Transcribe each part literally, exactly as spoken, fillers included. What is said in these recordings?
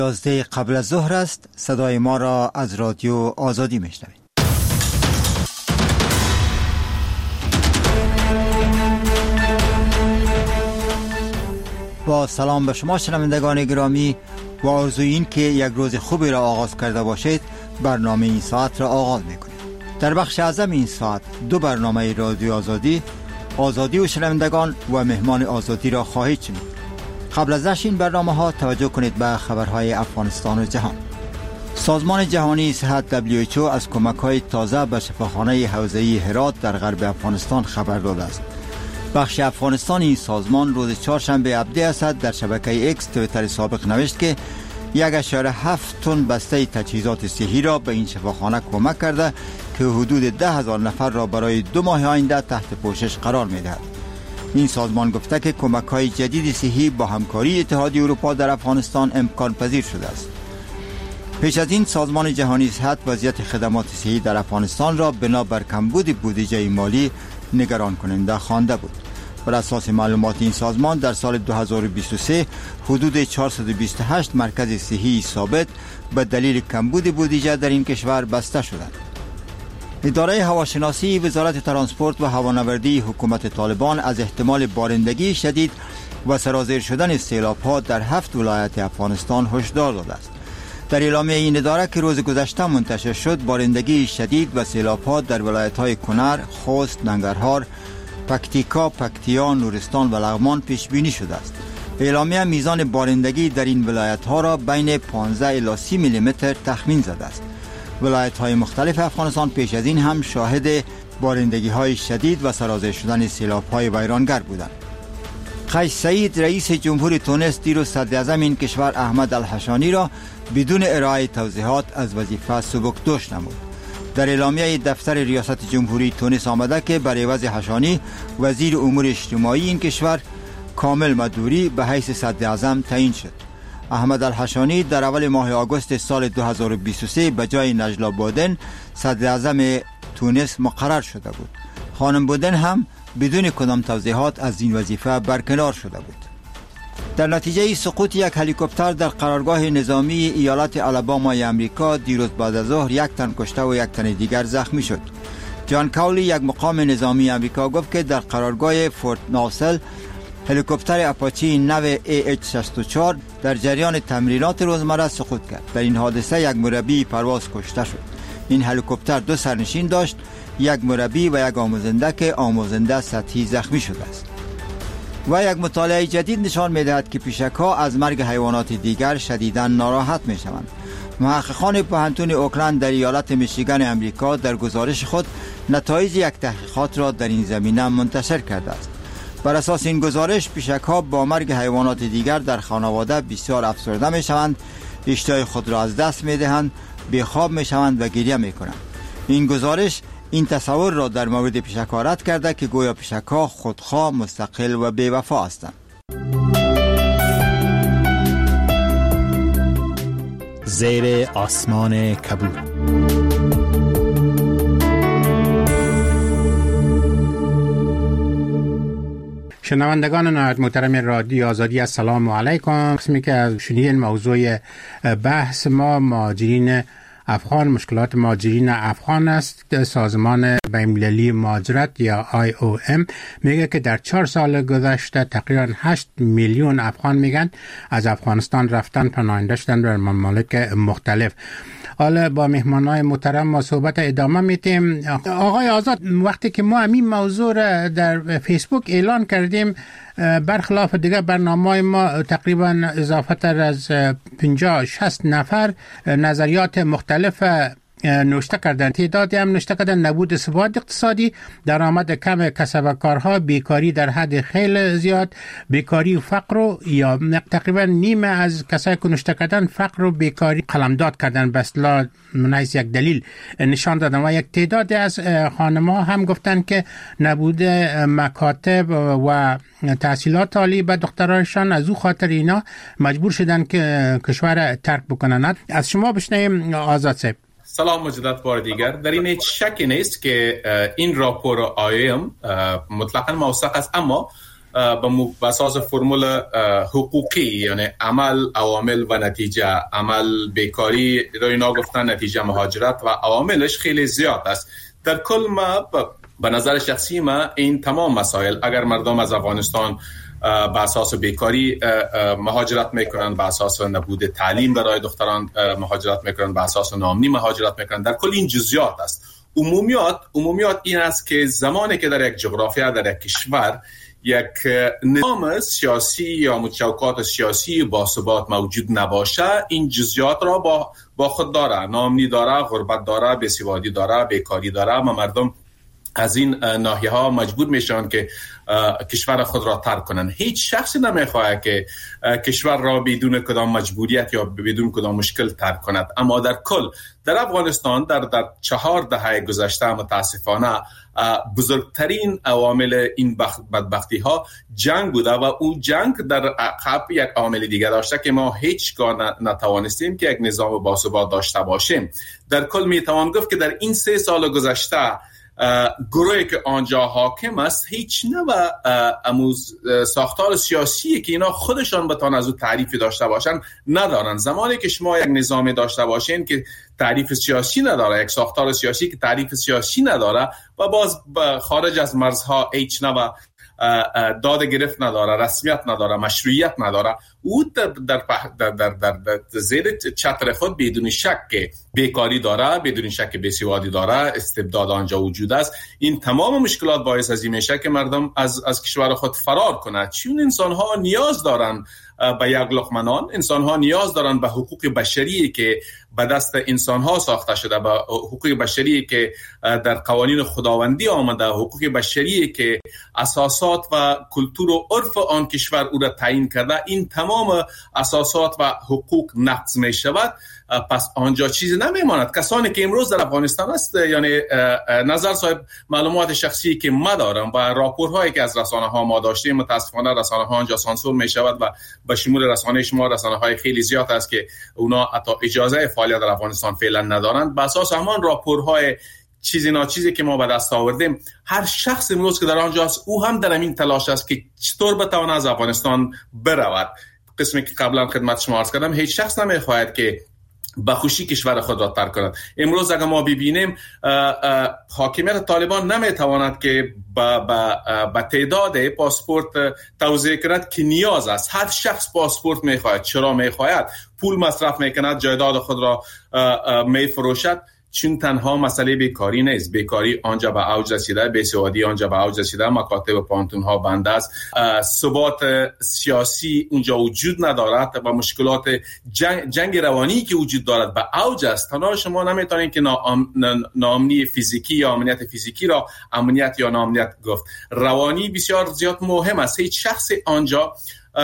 یازده قبل از ظهر است. صدای ما را از رادیو آزادی میشنوید. با سلام به شما شنوندگان گرامی و آرزوی این که یک روز خوبی را آغاز کرده باشید، برنامه این ساعت را آغاز میکنیم. در بخش اعظم این ساعت دو برنامه رادیو آزادی، آزادی و شنوندگان و مهمان آزادی را خواهید شنید. قبل از این برنامه ها توجه کنید به خبرهای افغانستان و جهان. سازمان جهانی صحت دبلیو اچ او از کمک‌های تازه به شفاخانه حوزه‌ای هرات در غرب افغانستان خبر داده است. بخش افغانستان این سازمان روز چهارشنبه هفده اسد در شبکه ایکس توییتر سابق نوشت که یک اشاره هفت تن بسته تجهیزات صحی را به این شفاخانه کمک کرده که حدود ده هزار نفر را برای دو ماه آینده تحت پوشش قرار می‌دهد. این سازمان گفته که کمک‌های جدید صحی با همکاری اتحادیه اروپا در افغانستان امکان پذیر شده است. پیش از این سازمان جهانی صحت وضعیت خدمات صحی در افغانستان را بنابر کمبود بودجه مالی نگران کننده خوانده بود. بر اساس معلومات این سازمان در سال دو هزار و بیست و سه حدود چهارصد و بیست و هشت مرکز صحی ثابت به دلیل کمبود بودجه در این کشور بسته شدند. اداره هواشناسی وزارت ترانسپورت و هوانوردی حکومت طالبان از احتمال بارندگی شدید و سرازیر شدن سیلاب‌ها در هفت ولایت افغانستان هشدار داده است. در اعلامیه این اداره که روز گذشته منتشر شد، بارندگی شدید و سیلاب‌ها در ولایت‌های کنر، خوست، ننگرهار، پکتیکا، پکتیا، نورستان و لغمان پیش بینی شده است. اعلامیه میزان بارندگی در این ولایت‌ها را بین پانزده الی سی میلی متر تخمین زده است. ولایت‌های مختلف افغانستان پیش از این هم شاهد بارندگی‌های شدید و سرازیر شدن سیلاب‌های ویرانگر بودند. قیس سعید رئیس جمهور تونس دیروز صدر اعظم این کشور احمد الحشانی را بدون ارائه توضیحات از وظیفه سبکدوش نمود. در اعلامیه دفتر ریاست جمهوری تونس آمده که بر عوض حشانی وزیر امور اجتماعی این کشور کامل مدوری به حیث صدر اعظم تعیین شد. احمد الحشانی در اول ماه آگوست سال دو هزار و بیست و سه به جای نجلا بودن صدر اعظم تونس مقرر شده بود. خانم بودن هم بدون کدام توضیحات از این وظیفه برکنار شده بود. در نتیجه سقوط یک هلیکوپتر در قرارگاه نظامی ایالت آلاباما امریکا دیروز بعد از ظهر یک تن کشته و یک تن دیگر زخمی شد. جان کاولی یک مقام نظامی امریکا گفت که در قرارگاه فورت ناسل هلیکوپتر اپاچی نو ای اچ شصت و چهار در جریان تمرینات روزمره سقوط کرد. در این حادثه یک مربی پرواز کشته شد. این هلیکوپتر دو سرنشین داشت، یک مربی و یک آموزنده که آموزنده سطحی زخمی شده است. و یک مطالعه جدید نشان می‌دهد که پیشک‌ها از مرگ حیوانات دیگر شدیداً ناراحت می‌شوند. محققان پوهنتون اوکلند در ایالت میشیگان امریکا در گزارش خود نتایج یک تحقیقات را در این زمینه منتشر کرده است. بر اساس این گزارش پیشک‌ها با مرگ حیوانات دیگر در خانواده بسیار افسرده می‌شوند، اشتهای خود را از دست می‌دهند، بیخواب می‌شوند و گریه می‌کنند. این گزارش این تصور را در مورد پیشک‌ها رد کرده که گویا پیشک‌ها خودخواه، مستقل و بی‌وفا هستند. زیر آسمان کبود. شنوندگان نهایت محترم رادیو آزادی، السلام علیکم. قسمی که از شنیدن موضوع بحث ما مهاجرین افغان، مشکلات مهاجرین افغان است. سازمان بین‌المللی مهاجرت یا آی او ام میگه که در چهار سال گذشته تقریبا هشت میلیون افغان میگن از افغانستان رفتن، پناهنده شدن در ممالک مختلف. حالا با مهمانای محترم ما صحبت ادامه میتیم. آقای آزاد، وقتی که ما همین موضوع را در فیسبوک اعلان کردیم، برخلاف دیگه برنامه ما تقریبا اضافه تر از پنجاه شصت نفر نظریات مختلف نوشته کردن. تعدادی هم نوشته کردن نبود ثبات اقتصادی، درآمد کم کسب و کارها، بیکاری در حد خیلی زیاد، بیکاری و فقر و یا تقریبا نیمه از کسایی که نوشته کردن فقر و بیکاری قلمداد کردن، به اصطلاح منحیث یک دلیل نشان دادن. و یک تعدادی از خانم‌ها هم گفتن که نبود مکاتب و تحصیلات عالی به دخترایشان، از او خاطر اینا مجبور شدن که کشور ترک بکنن. از شما بشنویم آزاد صاحب. سلام مجدد بار دیگر. در این هیچ شکی نیست که این راپور آی ام مطلقاً موثق است، اما به اساس فرمول حقوقی، یعنی عمل، عوامل و نتیجه. عمل بیکاری رو اینا گفتن، نتیجه مهاجرت و عواملش خیلی زیاد است. در کل ما به نظر شخصی ما این تمام مسائل، اگر مردم از افغانستان به اساس بیکاری مهاجرت میکنن، به اساس نبود تعلیم برای دختران مهاجرت میکنن، به اساس ناامنی مهاجرت میکنن، در کل این جزئیات است. عمومیات عمومیات این است که زمانی که در یک جغرافیا، در یک کشور، یک نظام سیاسی یا متشوکات سیاسی باثبات موجود نباشه، این جزئیات را با با خود داره. ناامنی داره، غربت داره، بیسوادی داره، بیکاری داره و مردم از این ناحیه ها مجبور میشن که کشور خود را ترک کنن. هیچ شخصی نمیخواد که کشور را بدون کدام مجبوریت یا بدون کدام مشکل ترک کند. اما در کل در افغانستان در در چهار دهه گذشته متاسفانه بزرگترین عوامل این بدبختی ها جنگ بوده و اون جنگ در عقب یک عامل دیگه داشته که ما هیچگاه نتوانستیم که یک نظام باثبات داشته باشیم. در کل میتوان گفت که در این سه سال گذشته گروهی که آنجا حاکم است هیچ نوع اموز ساختار سیاسی که اینا خودشان بتوان از او تعریفی داشته باشن ندارن. زمانی که شما یک نظام داشته باشین که تعریف سیاسی نداره، یک ساختار سیاسی که تعریف سیاسی نداره و باز خارج از مرزها هیچ نوع داد گرفت نداره، رسمیت نداره، مشروعیت نداره، او در در در در, در, در زیر چتر خود بدون شک بیکاری داره، بدون شک بیسوادی داره، استبداد آنجا وجود است. این تمام مشکلات باعث از این میشه که مردم از از کشور خود فرار کنند، چون انسان ها نیاز دارن به یک لقمه نان، انسان ها نیاز دارن به حقوق بشری که به دست انسان ها ساخته شده، به حقوق بشری که در قوانین خداوندی آمده، حقوق بشری که اساسات و کلتور و عرف آن کشور او را تعیین کرده. این تمام اساسات و حقوق نقض می شود، پس آنجا چیزی نمیماند. کسانی که امروز در افغانستان است، یعنی نظر صاحب معلومات شخصی که ما دارم و راپورهایی که از رسانه ها ما داشتیم، متاسفانه رسانه ها آنجا سانسور می شود و به شمول رسانه شما رسانه های خیلی زیاد است که اونا حتی اجازه فعالیت در افغانستان فعلا ندارند. به اساس همان راپورهای چیزی ناچیزی که ما به دست آوردیم، هر شخص امروز که در آنجاست او هم در این تلاش است که چطور بتواند از افغانستان برود. قسمی که قبلا خدمت شما عرض کردم، هیچ شخص نمیخواهد که با خوشی کشور خود را ترک کند. امروز اگر ما ببینیم حاکمیت طالبان نمیتواند که با با با تعداد پاسپورت توزیع کند که نیاز است. هر شخص پاسپورت میخواهد. چرا میخواهد؟ پول مصرف میکند، جایداد خود را میفروشد. چون تنها مسئله بیکاری نیست، بیکاری آنجا به اوج رسیده، بیسوادی آنجا به اوج رسیده، مکاتب و پانتون ها بند است، ثبات سیاسی اونجا وجود ندارد و مشکلات جنگ, جنگ روانی که وجود دارد به اوج است. تنها شما نمیتونید که ناامنی فیزیکی یا امنیت فیزیکی را امنیت یا ناامنیت گفت. روانی بسیار زیاد مهم است. هیچ شخص آنجا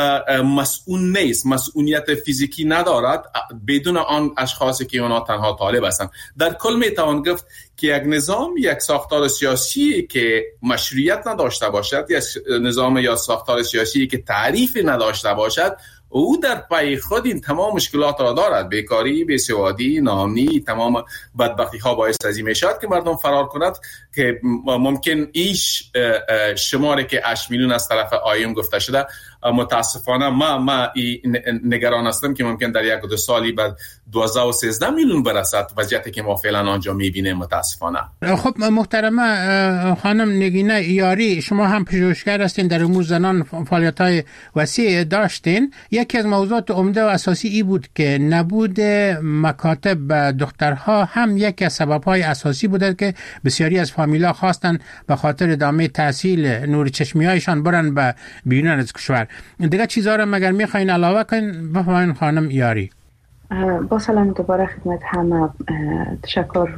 مسئول نیست، مسئولیت فیزیکی ندارد بدون آن اشخاصی که اونا تنها طالب هستند. در کل میتوان گفت که یک نظام، یک ساختار سیاسی که مشروعیت نداشته باشد، یک نظام یا ساختار سیاسی که تعریفی نداشته باشد، او در پای خود این تمام مشکلات را دارد. بیکاری، بیسوادی، ناامنی، تمام بدبختی ها باعث از این میشود که مردم فرار کند که ممکن ایش شماری که هشت میلیون از طرف آیوم گفته شده. متاسفانه ما ما نگران هستم که ممکن در یک دو سالی بعد دوازده و سیزده میلیون برسد، وضعیتی که ما فعلا آنجا میبینیم متاسفانه. خب محترمه خانم نگینه یاری، شما هم پژوهشگر هستین، در امور زنان فعالیت‌های وسیع داشتین. یکی از موضوعات عمده و اساسی ای بود که نبود مکاتب دخترها هم یکی از سبب‌های اساسی بوده که بسیاری از فامیل‌ها خواستن به خاطر ادامه تحصیل نور چشمی‌هایشان برن به بیرون از کشور. دیگه چیزا رو مگر می‌خواین علاوه کنین؟ بفرمایید خانم یاری. با سلام دوباره خدمت همه. تشکر.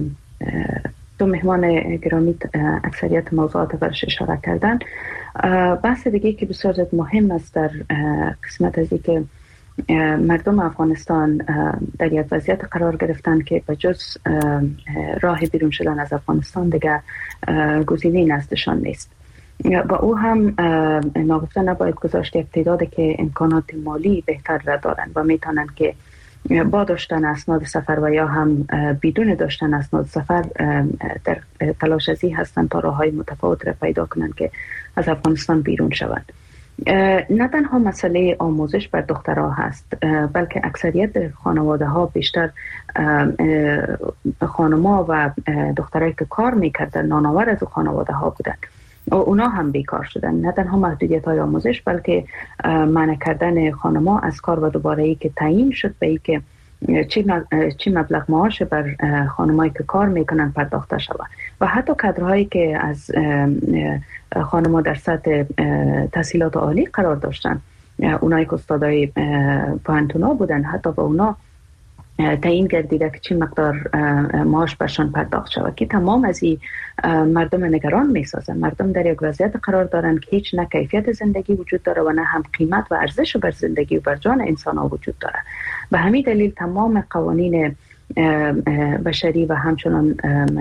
دو مهمان گرامی اکثریت موضوعات برش اشاره کردن. بحث دیگه که بسیار زیاد مهم است در قسمت از این که مردم افغانستان در یک وضعیت قرار گرفتن که بجز راه بیرون شدن از افغانستان دیگه گزینه‌ای نزدشان نیست. و او هم ناگفته نباید گذاشت یک تعداد که امکانات مالی بهتر را دارند و میتونن که با داشتن اسناد سفر و یا هم بدون داشتن اسناد سفر در تلاش ازی هستند تا راههای متفاوت را پیدا کنند که از افغانستان بیرون شوند. نه تنها مسئله آموزش بر دخترها هست، بلکه اکثریت خانواده ها بیشتر خانما و دخترایی که کار میکردن نانآور از خانواده ها بودن و اونا هم بیکار شدن. نه تنها محدودیت های آموزش بلکه منع کردن خانما از کار و دوباره ای که تعیین شد به ای که چی مبلغ معاش بر خانمایی که کار میکنن پرداخته شود و حتی کادرهایی که از خانما در سطح تحصیلات عالی قرار داشتن، اونایی که استادای پانتونا بودن، حتی به اونا تعیین گردیده که چی مقدار معاش برشان پرداخت شود که تمام از این مردم نگران میسازن. مردم در یک وضعیت قرار دارن که هیچ نه کیفیت زندگی وجود داره و نه هم قیمت و ارزش بر زندگی و بر جان انسان ها وجود داره. به همین دلیل تمام قوانین بشری و همچنان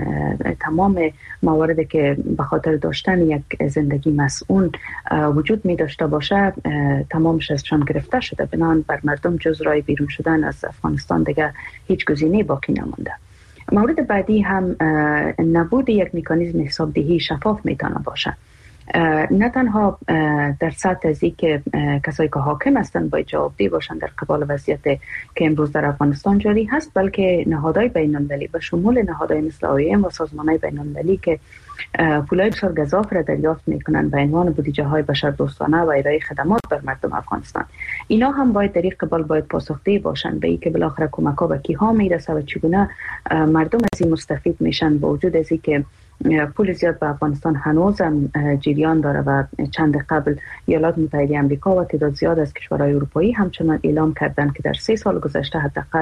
تمام مواردی که به خاطر داشتن یک زندگی مسئول وجود می داشته باشه تمامش ازشان گرفته شده. بنابراین بر مردم جز راه بیرون شدن از افغانستان دیگه هیچ گزینه‌ای باقی نمونده. مورد بعدی هم نبود یک مکانیزم حسابدهی شفاف میتونه باشه. نه تنها در سطح ازی که کسایی که حاکم هستند باید جوابدهی باشن در قبال وضعیت که امروز در افغانستان جاری هست، بلکه نهادهای بین‌المللی به شمول نهادهای مثل آی و سازمانهای بین‌المللی که پولای بسیار گزاف را دریافت میکنن به عنوان بودجه های بشر دوستانه و ارائه خدمات بر مردم افغانستان، اینا هم باید در این قبال باید پاسخدهی باشن به این که بالاخره کمک ها به کیها میرسه و چگونه مردم از این مستفید میشن، با وجود از این که پول زیاد به افغانستان هنوزم جریان داره و چند قبل ایالات متحده آمریکا و تعداد زیاد از کشورهای اروپایی همچنان اعلام کردند که در سه سال گذشته حداقل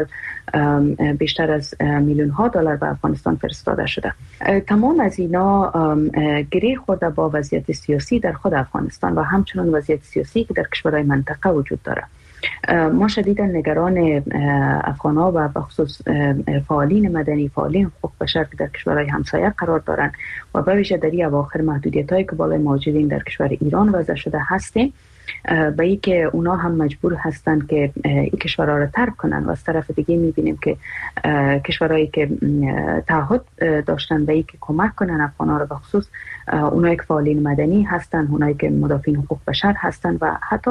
بیشتر از میلیون ها دلار به افغانستان فرستاده شده. تمام از اینا گره خورده با وضعیت سیاسی در خود افغانستان و همچنان وضعیت سیاسی که در کشورهای منطقه وجود داره. ما شدیدا نگران افغان‌ها و بخصوص فعالین مدنی، فعالین حقوق بشر که در کشورهای همسایه قرار دارند و به ویژه در اواخر محدودیت‌هایی که بالای مهاجرین در کشور ایران وضع شده هستیم، به این که اونا هم مجبور هستند که این کشورها را ترک کنن و از طرف دیگه می‌بینیم که کشورهایی که تعهد داشتن به این که کمک کنن افغان‌ها را بخصوص اونایی که فعالین مدنی هستند، اونایی که مدافعین حقوق بشر هستند و حتی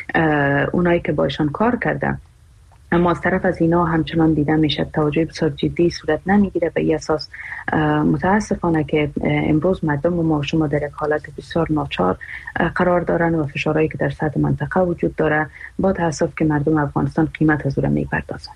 اونایی که باشان کار کردن، اما از طرف از اینا همچنان دیده میشه توجه بسیار جدی صورت نمیگیره. به این اساس متاسفانه که امروز مردم و ما شما در یک حالت بسیار ناچار قرار دارن و فشارهایی که در سطح منطقه وجود داره با تاسف که مردم افغانستان قیمت از اون میپردازن.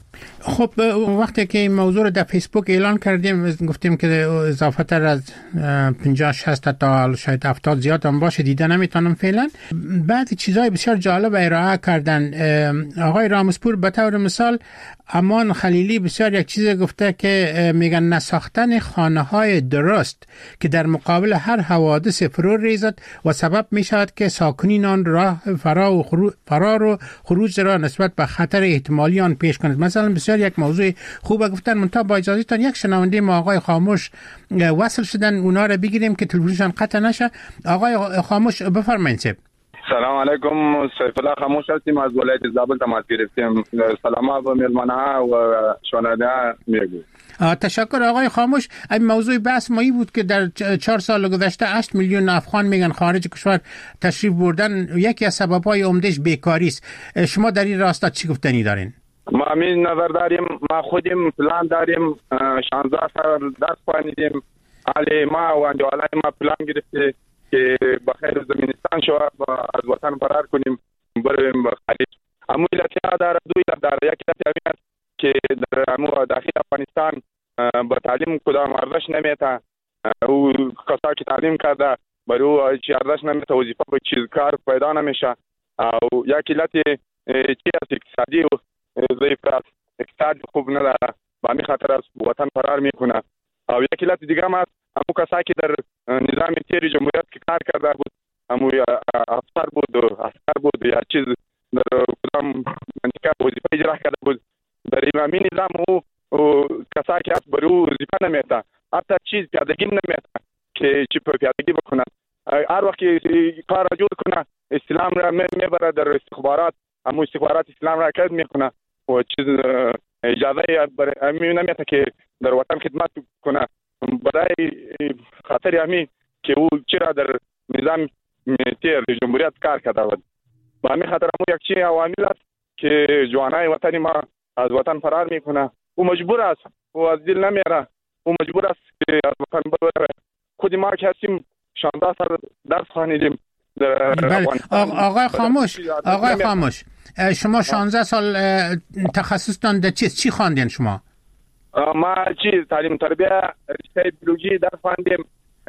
خب وقتی که این موضوع رو در فیسبوک اعلان کردیم گفتیم که اضافه تر از پنجاه شصت تا شاید هفتاد زیاد هم باشه دیده نمیتونم فعلا. بعد چیزای بسیار جالب ارائه کردن. آقای رامسپور به طور مثال امان خلیلی بسیار یک چیز گفته که میگن نساختن خانه های درست که در مقابل هر حوادث فرو ریزد و سبب میشود که ساکنین آن راه فرار و خروج, فرار و خروج را نسبت به خطر احتمالی آن پیش کند. مثلا بسیار یک موضوع خوبه گفتن. منتها با اجازهتان یک شنونده ما آقای خاموش وصل شدن، اونا رو بگیریم که تلفنشان قطع نشه. آقای خاموش بفرمایید. سلام علیکم، سیف الله خاموش هستیم، از ولایت زابل تماس گرفتیم. سلام به مهمان‌ها و شنونده میگم. تشکر آقای خاموش. این موضوع بحث مایی بود که در چهار سال گذشته هشت میلیون افغان میگن خارج کشور تشریف بردن، یکی از سبب‌های عمده‌اش بیکاری است. شما در این راستا چی گفتنی دارین؟ ما همین نظر داریم، ما خودیم پلان داریم، شانزده سال درس خوانیدیم، علی ما و اندوالای ما پلان گرفته که بخیر زمینستان شو از وطن فرار کنیم بریم به خارج. اما علتها داره، دو علت داره. یک علت همین است که در امو داخل افغانستان با تعلیم کدام ارزش نمیته، او کسایی که تعلیم کرده برای او ارزش نمیته، وظیفه به چیز کار پیدا نمیشه. او یک علت چی است؟ اقتصادی و ضعیف است، اقتصاد خوب نداره، با همین خاطر از وطن فرار میکنه. او یک علت دیگه هم است، امو کسایی که در نظام تیر جمهوریت که کار کرده بود، امو افسر بود، عسکر بود، یا چیز در کدام منطقه وظیفه اجرا کرده بود، در امامی نظام او کسایی که از برای او وظیفه نمیته، حتی چیز پیادگی نمیته که چی پیادگی بکنه. هر وقت کار را جور کنه، اسلام را میبره در استخبارات، امو استخبارات اسلام را کد میکنه و چیز اجازه امی نمیده که در وطن خدمت کنه برای خاطر امی که او چرا در نظام تیر جمهوریت کار کرده بود. با همین خاطر امو یک چی عوامل است که جوانای وطنی ما از وطن فرار میکنه. او مجبور است و از دل نمیاره. او مجبور است که از وطن بره. خود ما که هستیم شانزده سال درس خوانیدیم. بله. آقای خاموش آقای خاموش شما شانزده سال تخصص دان در چی چی خواندین شما؟ ما چی تعلیم تربیت رشته بیولوژی درس خواندیم.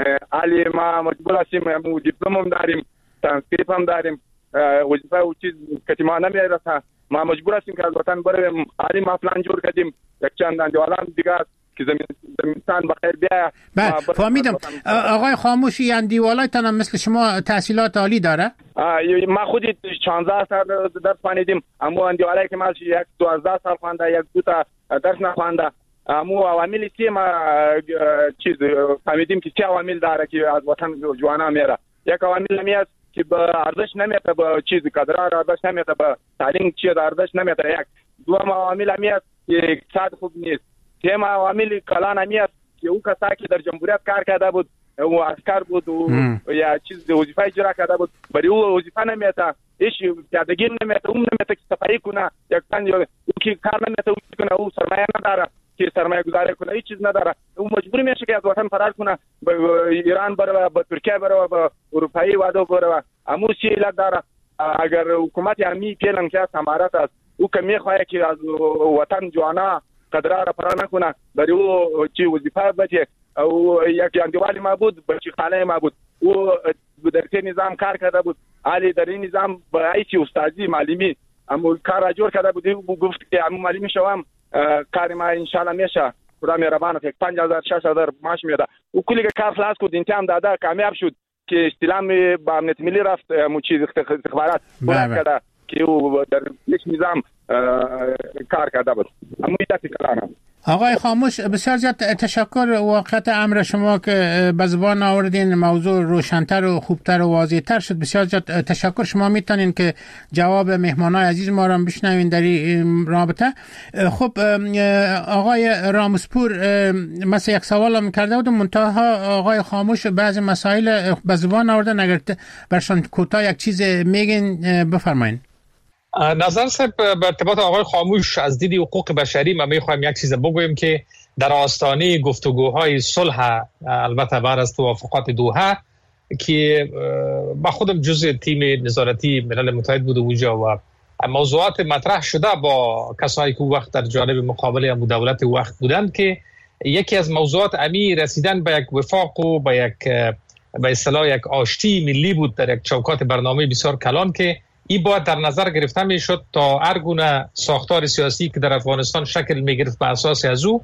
علی ما مجبور هستیم مو دیپلم هم داریم، ترانسکریپت هم داریم. وظیفه او چیز که ما نمیرسه ما مجبور هستیم که از وطن بریم. علی ما پلان جور کردیم یک چند اندوالان دیگه که زمینستان بخیر بیا. بله فهمیدم. آقای خاموشی یعنی دیوالایتان هم مثل شما تحصیلات عالی داره؟ ما خودی شانزده سال درس خواندیم. اما اندوالایی که ما یک دوازده سال خوانده یک دو تا درس نخوانده. امو عواملی که ما چیز فهمیدیم که چه عوامل داره که از وطن جوانا میره. یک عوامل میاد که به ارزش نمیده، به چیز کادرار ارزش نمیده، به تعلیم چیز ارزش نمیده. یک دوم عوامل میاد که اقتصاد خوب نیست. سوم عوامل کلان میاد که او کسایی که در جمهوریت کار کرده بود و عسکر بود و یا چیز وظیفه اجرا کرده بود برای او وظیفه نمیده، هیچ پیادگی نمیده، اون نمیده که صفایی کنه، یک تن او که کار نمیده او کنه، او سرمایه نداره که سرمایه گذاری کنه، هیچ چیز نداره. او مجبور میشه که از وطن فرار کنه، به ایران بره، به ترکیه بره، به اروپایی وادو بره. امو چی علت داره؟ اگر حکومت امی پیلن که سمارت است او که میخواه که از وطن جوانا قدرار فرار نکنه، برای او چی وظیفه بده. او یک اندوالی ما بود، بچی خاله ما بود، او در این نظام کار کرده بود. علی در این نظام با ایچی استادی معلمی اما کار را جور کرده بود. او گفت که امو معلمی شوم کاری ما انشالله میشه، خدا مهربان است. پنج هزار شش هزار معاش میده. او کلی کار خلاص کرد، امتحان داده، کامیاب شد که استلام با امنیت ملی رفت، مو چیز استخبارات کرده که او در یک نظام کار کرده بود. اما ایداتی کلانم. آقای خاموش بسیار زیاد تشکر. واقعیت امر شما که به زبان آوردین موضوع روشن‌تر و خوبتر و واضح‌تر شد. بسیار زیاد تشکر. شما میتونین که جواب مهمانای عزیز ما را بشنوین در این رابطه. خب آقای رامسپور مثلا یک سوال هم کرده بودم، منتها آقای خاموش بعض مسائل به زبان آوردن، اگر برشان کوتاه یک چیز میگین بفرمایید. نظر صاحب به ارتباط آقای خاموش از دید حقوق بشری ما میخوایم یک چیز بگویم که در آستانه گفتگوهای صلح، البته بعد از توافقات دوحه که با خودم جزء تیم نظارتی ملل متحد بود اونجا و موضوعات مطرح شده با کسایی که وقت در جانب مقابل امو دولت وقت بودند که یکی از موضوعات امی رسیدن به یک وفاق و به یک به اصطلاح یک آشتی ملی بود در یک چوکات برنامه بسیار کلان که این باید در نظر گرفته می شد تا هر گونه ساختار سیاسی که در افغانستان شکل می گرفت به اساس از او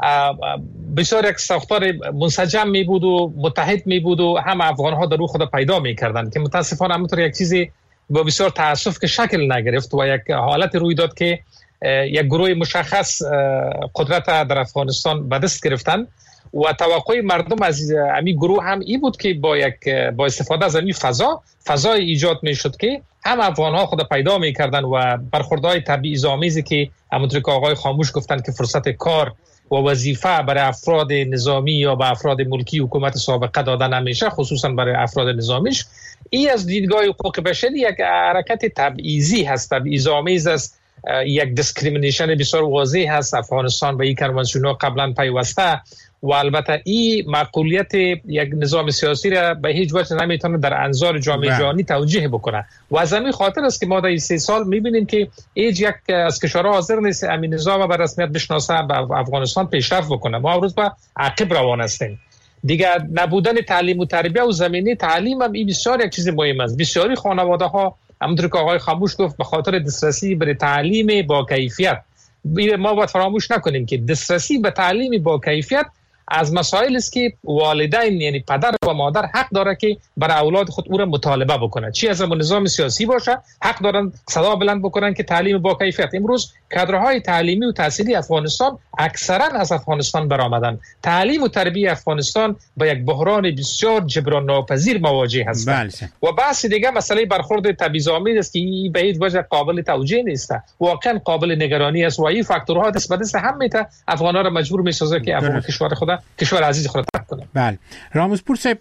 بسیار یک ساختار منسجم می بود و متحد می بود و هم افغان ها در او خود پیدا می کردن که متاسفانه همونطور یک چیزی با بسیار تاسف که شکل نگرفت و یک حالت روی داد که یک گروه مشخص قدرت در افغانستان به دست گرفتن و توقع مردم از امی گروه هم این بود که با یک با استفاده از امی فضا فضای ایجاد می شد که هم افغان ها خود پیدا می کردن و برخوردهای تبعیض‌آمیزی که همونطور که آقای خاموش گفتن که فرصت کار و وظیفه برای افراد نظامی یا به افراد ملکی حکومت سابقه داده نمیشه، خصوصا برای افراد نظامیش. این از دیدگاه حقوق بشری یک حرکت تبعیضی هست، تبعیض‌آمیز است، یک دیسکریمینیشن بسیار واضح هست. افغانستان به این کنوانسیون قبلا پیوسته و البته این معقولیت یک نظام سیاسی را به هیچ وجه نمیتونه در انظار جامعه جهانی توجیه بکنه و از همین خاطر است که ما در این سه سال میبینیم که هیچ یک از کشورها حاضر نیست همین نظام به رسمیت بشناسه، به افغانستان پیشرفت بکنه. ما امروز با عقب روان هستیم. دیگه نبودن تعلیم و تربیت و زمینه تعلیم هم این بسیار یک چیز مهم است. بسیاری خانواده ها همونطور که آقای خاموش گفت به خاطر دسترسی به تعلیم با کیفیت، ما باید فراموش نکنیم که دسترسی به تعلیم با کیفیت از مسائل است که والدین یعنی پدر و مادر حق داره که برای اولاد خود او را مطالبه بکنه، چی از نظام سیاسی باشه حق دارن صدا بلند بکنن که تعلیم با کیفیت. امروز کادرهای تعلیمی و تحصیلی افغانستان اکثرا از افغانستان برآمدن. تعلیم و تربیت افغانستان با یک بحران بسیار جبران ناپذیر مواجه هست. و بحث دیگه مسئله برخورد تبعیض‌آمیز است که به هیچ وجه قابل توجیه نیست، واقعا قابل نگرانی است و این فاکتورها دست به دست هم میته افغان‌ها را مجبور میسازه که افغان کشور خود کشور عزیز خود ترک کنه. بله رامزپور صاحب،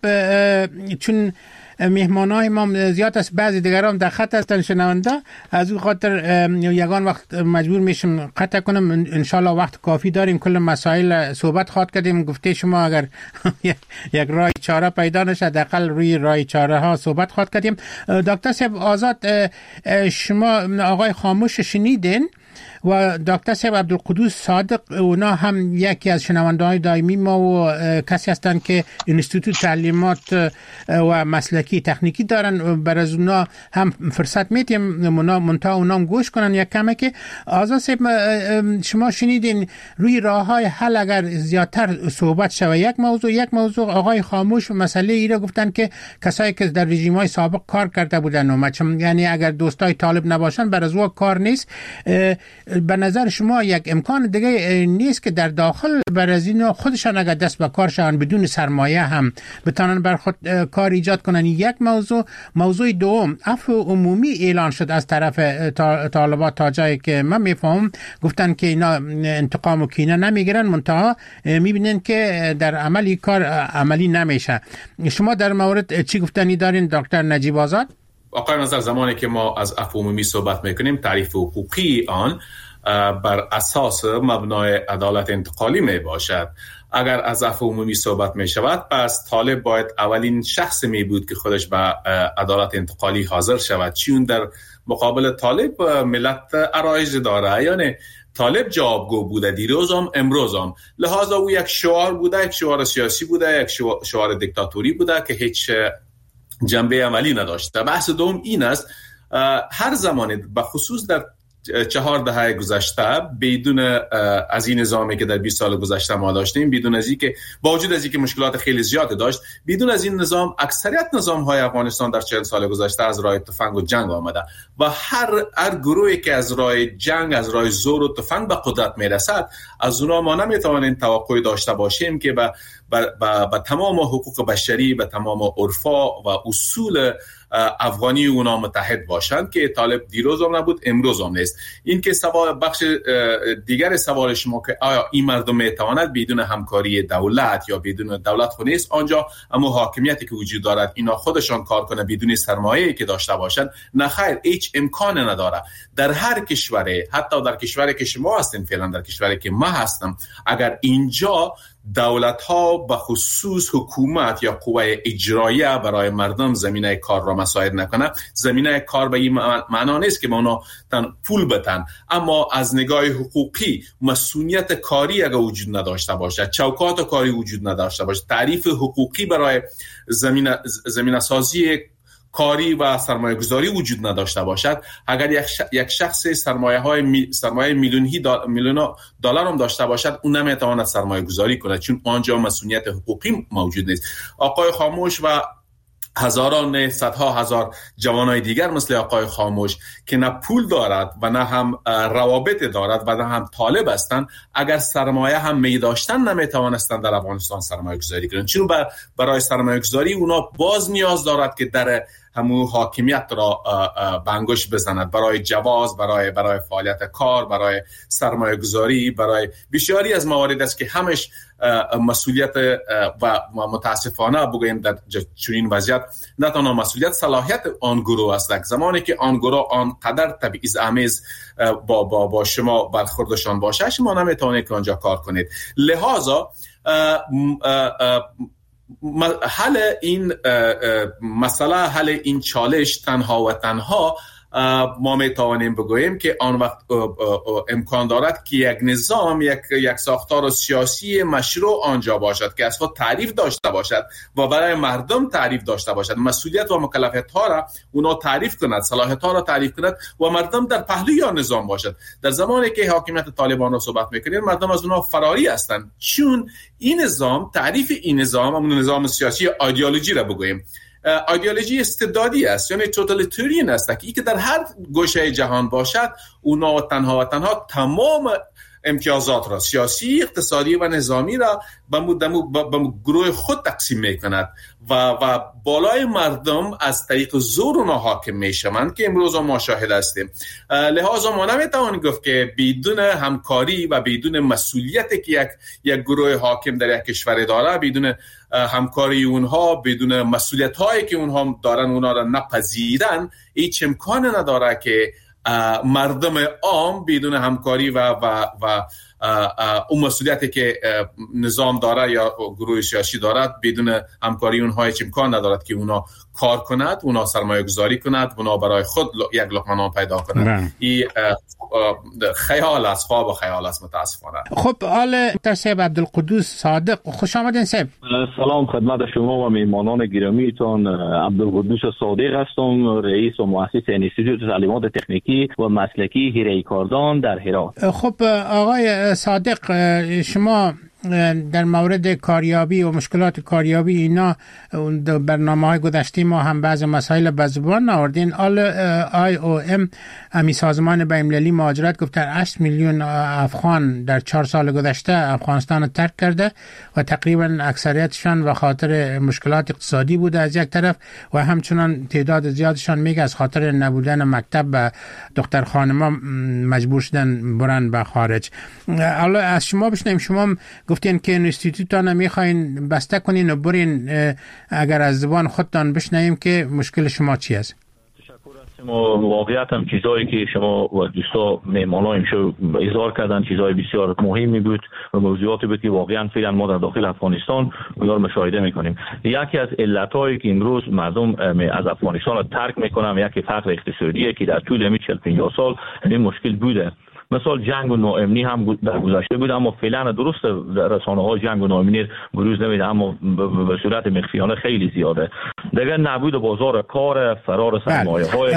چون مهمانای ما زیاد است، بعضی دیگران در خط هستن شنونده، از اون خاطر یگان وقت مجبور میشم قطع کنم. انشالله وقت کافی داریم، کل مسائل صحبت خواهد کردیم. گفته شما اگر یک راه چاره پیدا نشه حداقل روی راه چاره ها صحبت خواهد کردیم. دکتر صاحب آزاد، شما آقای خاموش شنیدین و دکتر صاحب عبدالقدوس صادق، اونا هم یکی از شنونده‌های دائمی ما و کسی هستند که انستیتوت تعلیمات و مسلکی تکنیکی دارن. برای از اونا هم فرصت میدیم اونا منتها اونا هم گوش کنن یک کمه. که آزاد صاحب شما شنیدین روی راه‌های حل اگر زیادتر صحبت شوه یک موضوع یک موضوع آقای خاموش مسئله ای را گفتن که کسایی که در رژیم‌های سابق کار کرده بودن و یعنی اگر دوستای طالب نباشن بر از او کار نیست. به نظر شما یک امکان دیگه نیست که در داخل بر از اینا خودشان اگر دست به کار شون بدون سرمایه هم بتانن بر خود کار ایجاد کنن؟ یک موضوع. موضوع دوم، عفو عمومی اعلان شد از طرف طالبات تا جایی که من میفهم، گفتن که اینا انتقام و کینه نمیگیرن، منتها میبینن که در عملی کار عملی نمیشه. شما در مورد چی گفتنی دارین دکتر نجیب آزاد؟ آقای نظر، زمانی که ما از عفو عمومی صحبت میکنیم، تعریف حقوقی آن بر اساس مبنای عدالت انتقالی می باشد. اگر از عفو عمومی صحبت می شود، پس طالب باید اولین شخص می بود که خودش به عدالت انتقالی حاضر شود، چون در مقابل طالب ملت عرایض داره، یعنی طالب جوابگو بوده دیروز هم امروز هم، لحاظا او یک شعار بوده، یک شعار سیاسی بوده، یک شعار دیکتاتوری بوده که هیچ جنبه عملی نداشته. بحث دوم این است، هر زمانی به خصوص در چهار دهه گذشته بدون از این نظامی که در بیست سال گذشته ما داشتیم، بدون از اینکه با وجود از اینکه مشکلات خیلی زیاد داشت، بدون از این نظام اکثریت نظام‌های افغانستان در چهل سال گذشته از راه تفنگ و جنگ آمده و هر هر گروهی که از راه جنگ، از راه زور و تفنگ به قدرت میرسد، از اونها ما نمیتوانیم توقع داشته باشیم که به به تمام حقوق بشری، به تمام عرفا و اصول افغانی اونا متحد باشند که طالب دیروز هم نبود امروز هم نیست. این که سوال بخش دیگر سوال شما که آیا این مردم میتواند بدون همکاری دولت یا بدون دولت خود نیست آنجا اما حاکمیتی که وجود دارد اینا خودشان کار کنه بدون سرمایه‌ای که داشته باشند؟ نه خیر، هیچ امکان نداره. در هر کشوری، حتی در کشوری که شما هستین فعلا، در کشوری که من هستم، اگر اینجا دولت ها به خصوص حکومت یا قوه اجراییه برای مردم زمینه کار را مساعد نکنه، زمینه کار به این معنا نیست که ما اونا تن پول بتن، اما از نگاه حقوقی مسئولیت کاری اگر وجود نداشته باشه، چوکات کاری وجود نداشته باشه، تعریف حقوقی برای زمینه زمینه سازی کاری و سرمایه گذاری وجود نداشته باشد، اگر یک, ش... یک شخص سرمایه های می... سرمایه میلیونی دل... میلیون دلار هم داشته باشد، اون نمیتواند سرمایه گذاری کنه چون آنجا مسئولیت حقوقی موجود نیست. آقای خاموش و هزاران صدها هزار جوانای دیگر مثل آقای خاموش که نه پول دارد و نه هم روابط دارد و نه هم طالب هستند، اگر سرمایه هم می داشتن نمیتوانستند در افغانستان سرمایه گذاری کنند، چون برای سرمایه گذاری اونا باز نیاز دارد که در همون حاکمیت را به انگشت بزند، برای جواز، برای برای فعالیت کار، برای سرمایه گذاری، برای بسیاری از موارد است که همش مسئولیت و متاسفانه بگوییم در چنین وضعیت نه تنها مسئولیت، صلاحیت آن گروه است. زمانی که آن گروه آنقدر تبعیض‌آمیز با با با شما برخوردشان باشه، شما نمیتونید که آنجا کار کنید. لذا حل این مسئله، حل این چالش تنها و تنها ما می توانیم بگوییم که آن وقت امکان دارد که یک نظام یک یک ساختار سیاسی مشروع آنجا باشد که از خود تعریف داشته باشد و برای مردم تعریف داشته باشد، مسئولیت و مکلفیت ها را اونا تعریف کند، صلاحیت ها را تعریف کند و مردم در پهلوی آن نظام باشد. در زمانی که حاکمیت طالبان را صحبت میکنیم مردم از اونها فراری هستند، چون این نظام، تعریف این نظام، همون نظام سیاسی ایدئولوژی را بگوییم، ایدئولوژی استبدادی است، یعنی توتالیتاریان است که در هر گوشه جهان باشد اونا تنها و تنها تمام امتیازات را، سیاسی، اقتصادی و نظامی را به گروه خود تقسیم می کند و و بالای مردم از طریق زور اونا حاکم می شوند که امروز ما شاهد هستیم. لحاظا ما نمی توانیم گفت که بدون همکاری و بدون مسئولیتی که یک یک گروه حاکم در یک کشور داره، بدون همکاری اونها، بدون مسئولیت هایی که اونها دارن اونها را نپذیرن، هیچ امکان نداره که مردم عام بدون همکاری و و و اون مسئولیتی که نظام داره یا گروه سیاسی دارد، بدون همکاری اونها هیچ امکان ندارد که اونا کار کند، اونا سرمایه گذاری کند، اونا برای خود یک لقمه نان پیدا کند. این خیال است، خواب و خیال است متاسفانه. خب حال صاحب عبدالقدوس صادق، خوش آمدین صاحب. سلام خدمت شما و میهمانان گرامیتان. عبدالقدوس صادق هستم، رئیس و مؤسس انستیتوت تعلیمات تکنیکی و مسلکی حیره کاردان در هرات. خب آقای صادق، شما در مورد کاریابی و مشکلات کاریابی اینا برنامه‌های گذشته ما هم بعض مسائل به زبان آوردین. آی او ام امی سازمان بین‌المللی مهاجرت گفت در هشت میلیون افغان در چهار سال گذشته افغانستان رو ترک کرده و تقریبا اکثریتشان به خاطر مشکلات اقتصادی بوده از یک طرف و همچنان تعداد زیادشان میگه از خاطر نبودن مکتب و دختر خانما مجبور شدن برن به خارج. حالا از شما بشنیم، شما گفتین که انستیتوتان میخواین بسته کنین و برین، اگر از زبان خودتان بشنویم که مشکل شما چی است؟ تشکر هستم. واقعیت هم چیزایی که شما و دوستا مهمانان شو اظهار کردن چیزای بسیار مهمی بود و موضوعاتی بود که واقعا فعلا ما در داخل افغانستان اونها مشاهده میکنیم. یکی از علتایی که امروز مردم از افغانستان را ترک میکنن یکی فقر اقتصادیه که در طول همین چهل پنجاه سال این مشکل بوده. مثال جنگ و ناامنی هم در گذشته بود، اما فعلا درست رسانه‌ها جنگ و ناامنی بروز نمیده، اما به صورت مخفیانه خیلی زیاده. دیگه نبود بازار کار، فرار سرمایه‌های.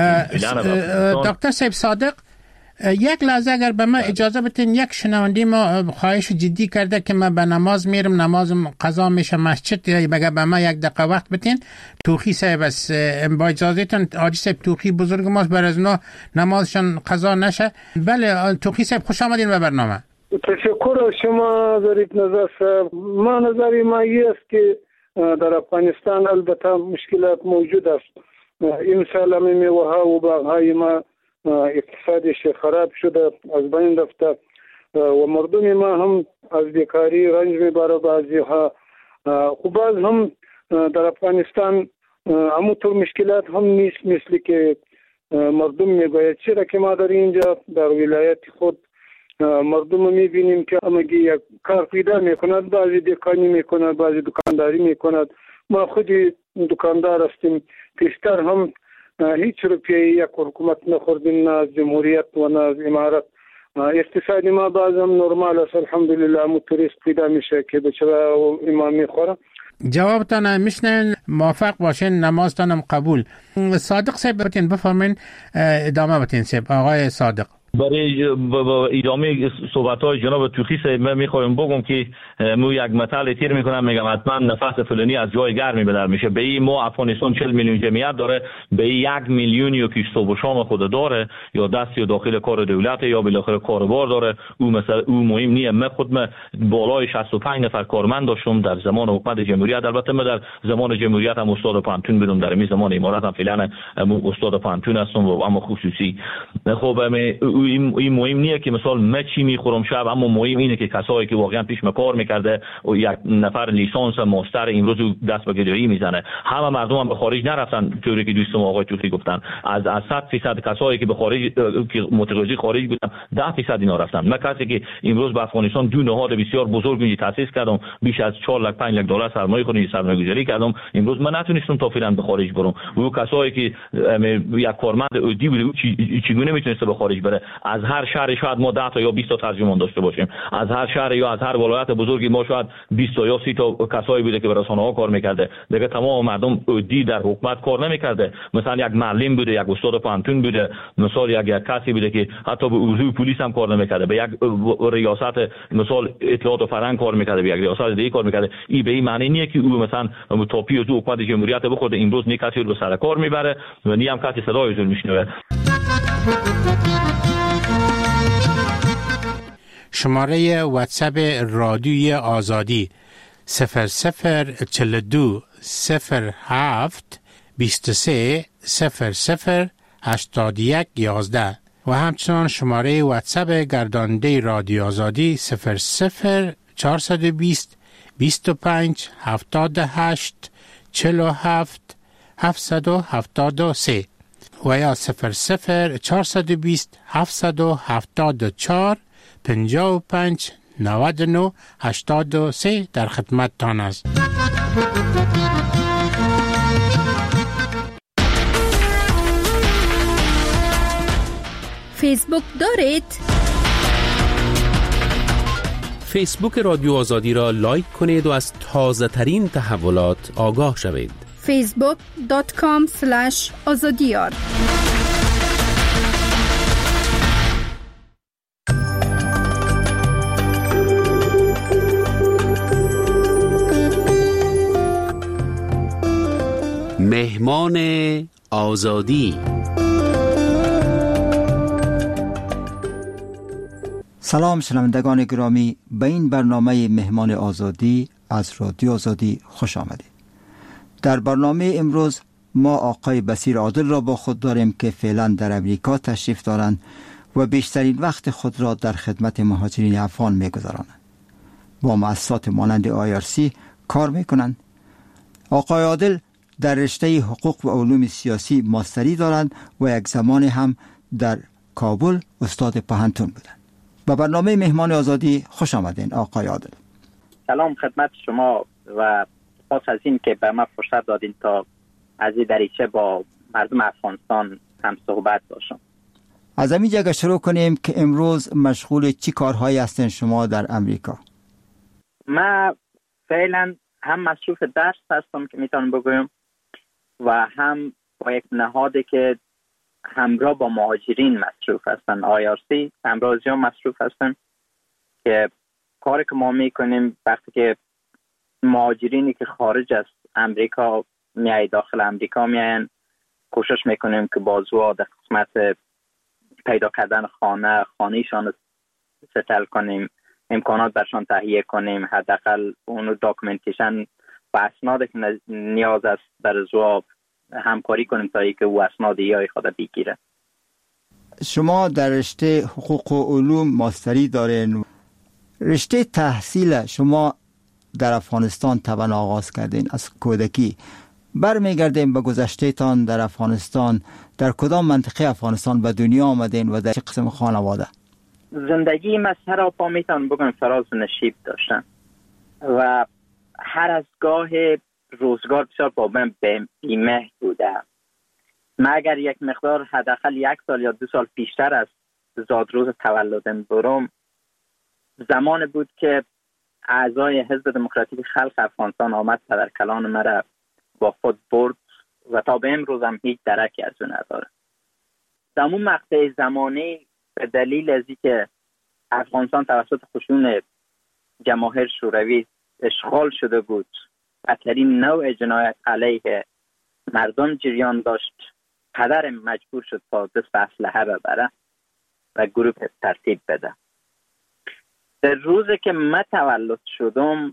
دکتر صاحب صادق، یک لحظه اگر به من اجازه بدین، یک شنونده ما خواهش جدی کرده که من به نماز میرم، نمازم قضا میشه مسجد، یا بگه به من یک دقیقه وقت بدین. توخی صاحب است، با اجازهتون حاجی صاحب توخی بزرگ ماست، بر از اونا نمازشان قضا نشه. بله توخی صاحب خوش آمدین به برنامه. تشکر از شما ظریف نظر صاحب. ما نظری ما است که در افغانستان البته مشکلات موجود است. این سال هم میوه ها و باغ های ما اقتصادش خراب شده، از بین رفته و مردم ما هم از بیکاری رنج میبره. بعضی ها خب باز هم در افغانستان همونطور مشکلات هم نیست مثل که مردم میگوید. چرا که ما در اینجا در ولایت خود مردم میبینیم که همگی یک کار پیدا میکند، بعضی دکانی میکند، بعضی دکانداری میکند. ما خودی دکاندار هستیم، پیشتر هم هیچ روپیه یک حکومت نخوردیم، نه از جمهوریت و نه از امارت. اقتصادی ما بعضم نرمال است الحمدلله. موتوریست پیدا میشه که بچه و امام میخوره. جوابتان میشنن، موافق باشین، نمازتانم قبول. صادق صاحب بتین بفرمین، ادامه بتین صاحب. آقای صادق، برای ادامه صحبت‌های جناب توخی صاحب من می‌خوایم بگم که مو یک مثال تیر می‌کنم، میگم حتما نفس فلانی از جای گرمی بدر میشه. به این ما افغانستان چهل میلیون جمعیت داره، به یک میلیون یا پیش و شام خود داره، یا دستی داخل کار دولت یا بالاخره کاربار داره. او مثلا او مهم نیه. من خود من بالای شصت و پنج نفر کارمند داشتم در زمان حکومت جمهوریت. البته من در زمان جمهوریت هم استاد پانتون بودم، در می زمان امارات هم فعلا استاد پانتون هستم و اما خصوصی. خب این مهم نیه که مثلا من چی میخورم شب، اما مهم اینه که کسایی که واقعا پیش ما کار میکرده و یک نفر لیسانس ماستر امروز دست به گدایی میزنه. همه مردم هم به خارج نرفتن، طوری که دوستم آقای توخی گفتن. از از صد فیصد کسایی که به خارج که متقاضی خارج بودن ده فیصد اینا رفتن. من کسی که امروز به افغانستان دو نهاد بسیار بزرگ می تاسیس کردم، بیش از چهار لک پنج لک دلار سرمایه خودی سرمایه‌گذاری کردم، امروز من نتونستم تا فعلا به خارج برم. و کسایی که یک کارمند عادی بود چگونه میتونسته به خارج بره؟ از هر شهر شاید ما ده تا یا بیست تا ترجمان داشته باشیم، از هر شهر یا از هر ولایت بزرگی ما شاید بیست تا یا سی تا کسایی بوده که به رسانه‌ها کار میکرده. دیگه تمام مردم عادی در حکومت کار نمیکرده. مثلا یک معلم بوده، یک استاد پانتون بوده، مثلا یک یک کسی بوده که حتی به عضو پلیس هم کار نمیکرده، به یک ریاست مثلا اطلاعات و فرهنگ کار میکرده، به یک ریاست دیگه کار میکرده. این به این معنی نیه که او مثلا توپی و حکومت جمهوریت بخورده امروز نه کسی رو به سر کار میبره و نه هم کسی صدای زور میشنوه. شماره واتساپ رادیوی آزادی صفر صفر چهل و دو صفر هفت بیست و سه صفر صفر هشتاد و یک یازده و همچنان شماره واتساپ گرداننده رادیو آزادی صفر صفر چهارصد و بیست بیست و پنج هفتاد و هشت چهل و هفت هفتصد و هفتاد و سه و یا صفر صفر چهارصد و بیست هفتصد و هفتاد و چهار پنجاه و پنج نود و نه هشتاد و سه در خدمت تان است. فیسبوک دارید؟ فیسبوک رادیو آزادی را لایک کنید و از تازه ترین تحولات آگاه شوید. فیسبوک دات کام اسلش آزادیار. مهمان آزادی. سلام شنوندگان گرامی، به این برنامه مهمان آزادی از رادیو آزادی خوش آمدید. در برنامه امروز ما آقای بصیر عادل را با خود داریم که فعلا در امریکا تشریف دارند و بیشترین وقت خود را در خدمت مهاجرین افغان می‌گذرانند. با مؤسسات مانند آی آر سی کار می‌کنند. آقای عادل در رشته حقوق و علوم سیاسی ماستری دارند و یک زمان هم در کابل استاد پوهنتون بودند. با برنامه مهمان آزادی خوش آمدین آقای عادل. سلام خدمت شما و سپاس از این که به ما فرصت دادین تا از این دریچه با مردم افغانستان هم صحبت باشم. از همین جگه شروع کنیم که امروز مشغول چی کارهایی هستین شما در امریکا؟ من فعلا هم مصروف درس هستم که میتونم بگویم و هم با یک نهادی که همراه با مهاجرین مصروف هستن، آی آر سی همراه زیاد مصروف هستن که کاری که ما میکنیم وقتی که مهاجرینی که خارج از امریکا میای داخل امریکا میاین، کوشش میکنیم که بازو در قسمت پیدا کردن خانه خانهشان ستل کنیم، امکانات برشان تهیه کنیم، حداقل اون داکومنتیشن و اسنادی که نیاز است در زواب همکاری کنیم تا اینکه او اسناد یای خود بگیره. شما در رشته حقوق و علوم ماستری دارین. رشته تحصیل شما در افغانستان طبعا آغاز کردین از کودکی. برمیگردیم به گذشته تان در افغانستان. در کدام منطقه افغانستان به دنیا آمدین و در چه قسم خانواده؟ زندگی من سراپا میتونم بگم فراز و نشیب داشتم و هر از گاه روزگار بسیار با من بیمه بوده. من اگر یک مقدار حداقل یک سال یا دو سال پیشتر از زادروز تولدم برم، زمان بود که اعضای حزب دموکراتیک خلق افغانستان آمد پدرکلان مرا با خود برد و تا به امروز هم هیچ درکی از اون نداره. در اون مقطع زمانی به دلیل از اینکه افغانستان توسط خشون جماهیر شوروی اشغال شده بود، بدترین نوع جنایت علیه مردم جریان داشت، پدرم مجبور شد تا دست اسلحه ببره و گروه ترتیب بده. در روزی که من تولد شدم،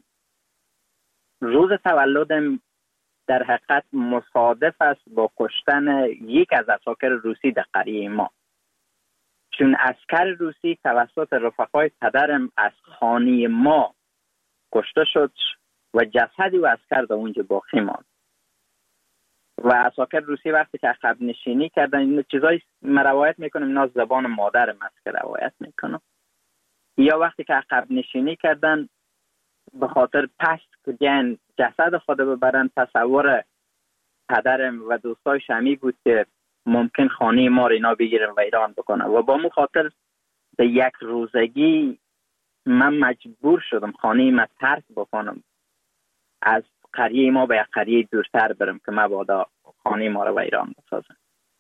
روز تولدم در حقیقت مصادف است با کشتن یک از عساکر روسی در قریه ما. چون عسکر روسی توسط رفقای پدرم از خانه ما کشته شد و جسد و عسکر در اونجا باقی ماند و عساکر روسی وقتی که عقب نشینی کردن، این چیزایی ما روایت میکنم، اینا زبان مادرم است که روایت میکنم، یا وقتی که عقب نشینی کردن به خاطر پشت که جسد خود ببرن، تصور پدرم و دوستای شمی بود که ممکن خانه ما رو اینا بگیرن و ایران بکنن و با مو خاطر به یک روزگی من مجبور شدم خانه ما ترک بکنم، از قریه ما به یک قریه دورتر برم که مبادا خانه ما رو و ایران بسازم.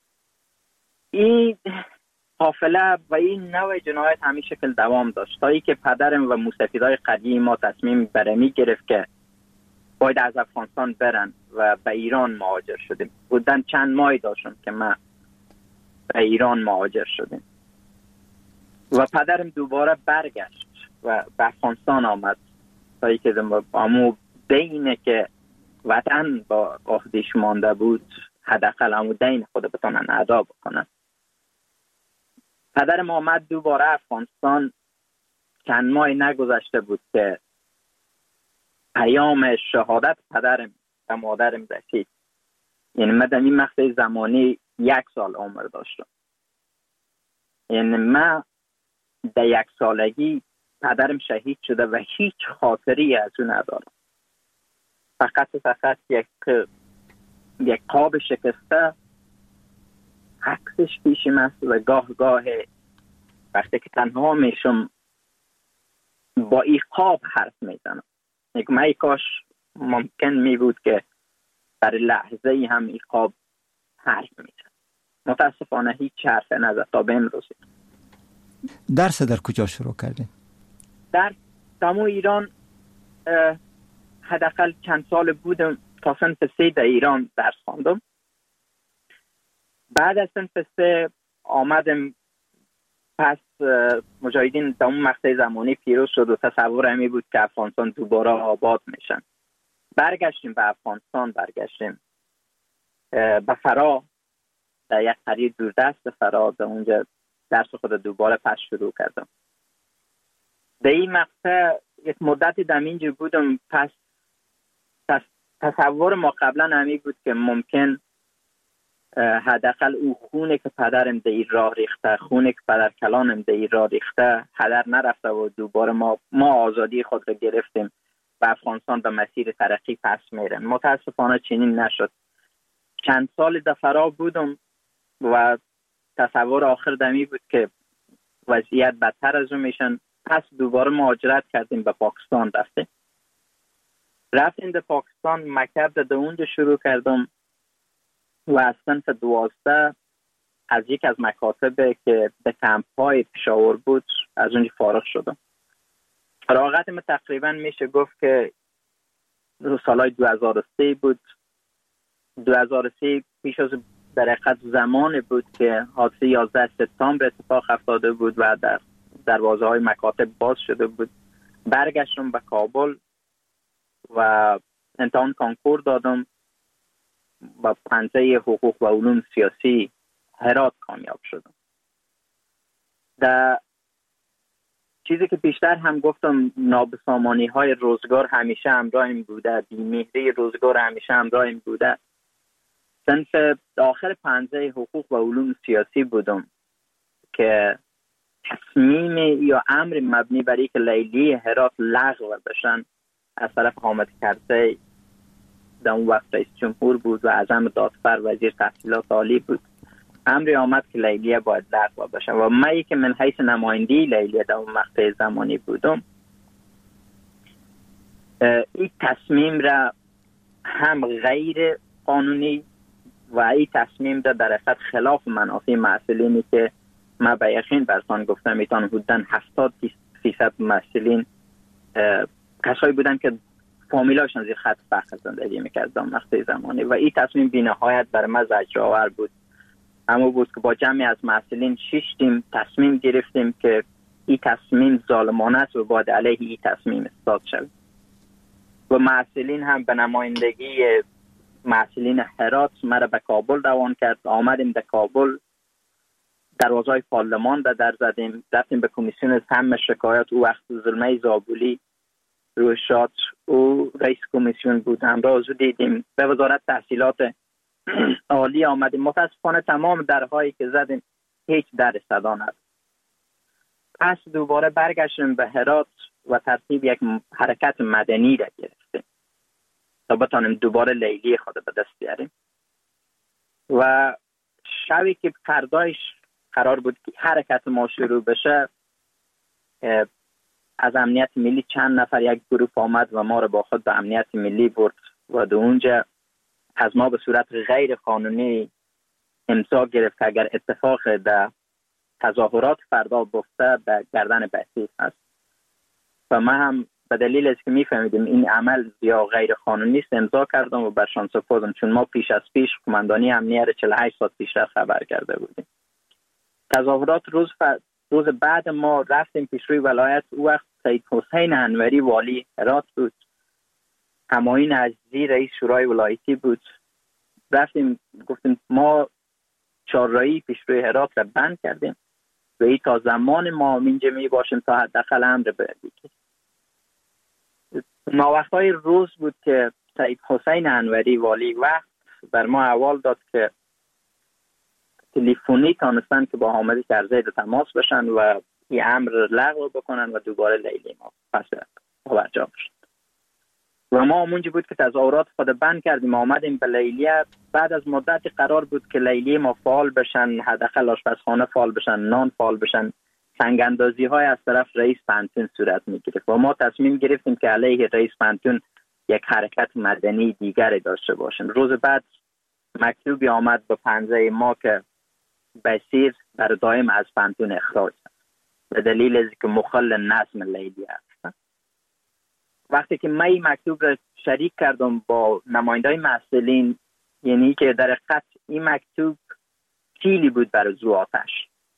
این قافله و این نوع جنایت همین شکل دوام داشت تا ای که پدرم و موسفیدای قریه ما تصمیم برمی گرفت که باید از افغانستان برن و به ایران مهاجر شدیم. بودن چند ماهی داشتم که ما به ایران مهاجر شدیم و پدرم دوباره برگشت و به افغانستان آمد تا ای که امو دینه که وطن با عهده‌اش مانده بود، حداقل امو دین خود بتونن ادا بکنن. پدرم آمد دوباره افغانستان، چند ماهی نگذشته بود که پیام شهادت پدرم و مادرم رسید. یعنی من در این مقطع زمانی یک سال عمر داشتم. یعنی من در یک سالگی پدرم شهید شده و هیچ خاطری از اون ندارم. فقط فقط یک یک قاب شکسته عکسش پیشم است و گاه گاه وقتی که تنها میشم با این قاب حرف میزنم. یک من کاش ممکن می بود که در لحظه ای هم این قاب حرف میزن. متاسفانه هیچ حرف نزد تا به امروز. درس در کجا شروع کردین؟ در دمو ایران حداقل چند سال بودم، تا صنف سه در ایران درس خواندم. بعد از صنف سه آمدم، پس مجاهدین در اون مقطع زمانی پیروز شد و تصور همی بود که افغانستان دوباره آباد میشن. برگشتیم به افغانستان، برگشتیم به فرا، در یک قریه دوردست فرا، در اونجا درس خود دوباره پس شروع کردم. در این مقطع یک مدتی در اینجا بودم. پس تصور ما قبلا همی بود که ممکن حداقل او خونه که پدرم در این راه ریخته، خونه که پدر کلانم در این راه ریخته هدر نرفته و دوباره ما ما آزادی خود را گرفتیم و افغانستان به مسیر ترقی پس میرن. متاسفانه چنین نشد. چند سال در فرا بودم و تصور آخر دمی بود که وضعیت بدتر از اون میشن. پس دوباره مهاجرت کردیم، به پاکستان رفتیم. رفتیم در پاکستان، مکتب در اونجا شروع کردم و از صنف دوازده از یک از مکاتب که به کمپ های پشاور بود از اونجا فارغ شدم. فراغت من تقریبا میشه گفت که سالهای دو هزار و سه بود. دو هزار و سه پیش از در حقیقت زمان بود که حادثه یازده سپتامبر اتفاق افتاده بود و در دروازه های مکاتب باز شده بود. برگشتم به کابل و امتحان کانکور دادم و پنجه حقوق و علوم سیاسی هرات کامیاب شدم. در چیزی که بیشتر هم گفتم، نابسامانی های روزگار همیشه همراهم بوده، بی‌مهری روزگار همیشه همراهم بوده. صنف آخر پنجه حقوق و علوم سیاسی بودم که تصمیم یا امر مبنی بر اینکه لیلی هرات لغو بشن از طرف حامد کرزی در اون وقت رئیس جمهور بود و اعظم دادفر وزیر تحصیلات عالی بود، امری آمد که لیلیه باید لغو بشه و من که من حیث نمایندی لیلیه در اون مقطع زمانی بودم، این تصمیم را هم غیر قانونی و این تصمیم را در حقیقت خلاف منافع مسئولینی که من به یقین برسان گفتم میتون حدوداً هفتاد فیصد مسئولین کسایی بودن که فامیلاشون زیر خط فقر زندگی میکرد در مقطع زمانی و این تصمیم بی‌نهایت بر من زجرآور بود. اما بود که با جمعی از مسئولین شیشتیم تصمیم گرفتیم که این تصمیم ظالمانه است و باید علیه این تصمیم اصلاح شود و مسئولین هم به نمایندگی مسئولین هرات مرا به کابل روان کرد. آمدیم در کابل دروازهای پارلمان را در زدیم، رفتیم به کمیسیون سم شکایات. او وقت زلمه زابولی روی شاد او رئیس کمیسیون بود، همراه او دیدیم. به وزارت تحصیلات عالی آمدیم. متاسفانه تمام درهایی که زدیم هیچ در صدا نداشت. پس دوباره برگشتیم به هرات و ترتیب یک حرکت مدنی را گرفتیم تا بتانیم دوباره لیلی خود به دست بیاریم. و شبی که فردایش قرار بود که حرکت ما شروع بشه، از امنیت ملی چند نفر یک گروه آمد و ما رو با خود به امنیت ملی برد و در اونجا از ما به صورت غیر قانونی امضا گرفت که اگر اتفاق در تظاهرات فردا بفته به گردن بسیط هست. و ما هم به دلیل از که میفهمیدیم این عمل یا غیر قانونی است امضا کردم و برشان سپردم، چون ما پیش از پیش قماندانی امنیت چهل و هشت ساعت پیش خبر کرده بودیم. تظاهرات روز ف... روز بعد ما رفتیم پیش روی ولایت. او وقت سید حسین انوری والی هرات بود، همایون عزیزی رئیس شورای ولایتی بود. رفتیم گفتیم ما چهارراهی پیش روی هرات را بند کردیم و این تا زمان ما اینجا می باشیم تا حداقل امر بگیریم. ماوقتای روز بود که سید حسین انوری والی وقت بر ما احوال داد که تلفنی تانستن که با حامد کرزی تماس بشن و این امر لغو بکنن و دوباره لیلی ما پس برجا بشن. و ما اونجا بود که تظاهرات خود بند کردیم، آمدیم به لیلیه. بعد از مدتی قرار بود که لیلی ما فعال بشن، حداقل آشپزخانه فعال بشن، نان فعال بشن. سنگ اندازی های از طرف رئیس پانتون صورت می گرفت و ما تصمیم گرفتیم که علیه رئیس پانتون یک حرکت مدنی دیگری داشته باشیم. روز بعد مکتوبی آمد به پنجه ما که بسیر در دائم از پانتون اخراج است به دلیل از که مخل نظم لیلی است. وقتی که من این مکتوب را شریک کردم با نمایندای مسئولین، یعنی که در حقیقت این مکتوب کیلی بود برای زو آتش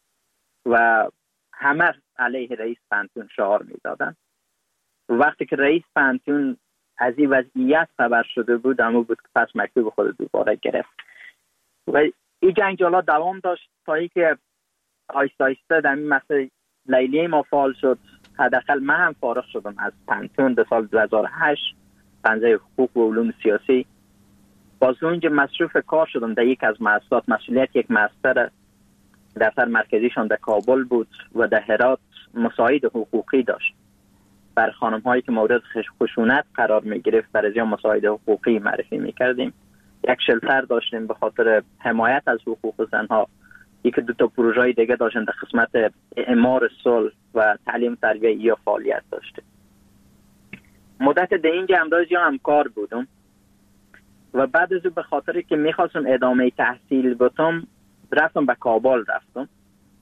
و همه علیه رئیس پانتون شعار می دادن. وقتی که رئیس پانتون از این وضعیت خبر شده بود، اما بود که پس مکتوب خود دوباره گرفت و این جنجالا دوام داشت تا ای که آیسته آیسته در این مسئله لیلی ما فعال شد. حداقل من هم فارغ شدم از پانتون در سال دو هزار و هشت، پنجه حقوق و علوم سیاسی. باز اونجا مصروف کار شدم در یک از مؤسسات. مسئولیت یک مؤسسه دفتر مرکزیشان در کابل بود و در هرات مساعد حقوقی داشت بر خانم هایی که مورد خشونت قرار می گرفت. برای زیان مساعد حقوقی معرفی می کردیم. یک شلتر داشتیم به خاطر حمایت از حقوق زنها. یک دو تا پروژه دیگه داشتیم در قسمت اعمار صلح و تعلیم تربیه یا فعالیت داشتیم. مدت در اینجا امروز یا همکار بودم و بعد از به خاطر که میخواستم ادامه تحصیل بتم رفتم به کابل رفتم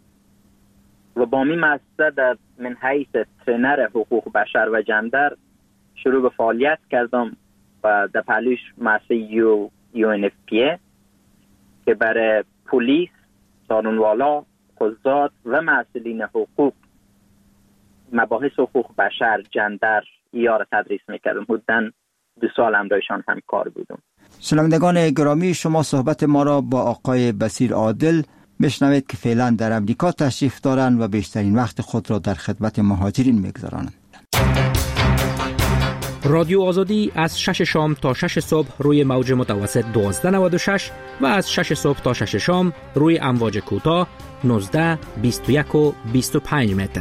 و با می مؤسسه در من حیث ترینر حقوق بشر و جندر شروع به فعالیت کردم و در پهلوش مؤسسه یو یو ان اف پی که برای پلیس، قانونوالا، قضات و مسئولین حقوق مباحث حقوق بشر، جندر یا را تدریس میکردم. حدوداً دو سال همراهشان همکار بودم. شنوندگان گرامی، شما صحبت ما را با آقای بصیر عادل میشنوید که فعلا در امریکا تشریف دارند و بیشترین وقت خود را در خدمت مهاجرین میگذرانند. رادیو آزادی از شش شام تا شش صبح روی موج متوسط دوازده نود و شش و از شش صبح تا شش شام روی امواج کوتاه نوزده، بیست و یک و بیست و پنج متر.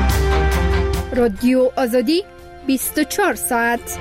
رادیو آزادی بیست و چهار ساعت.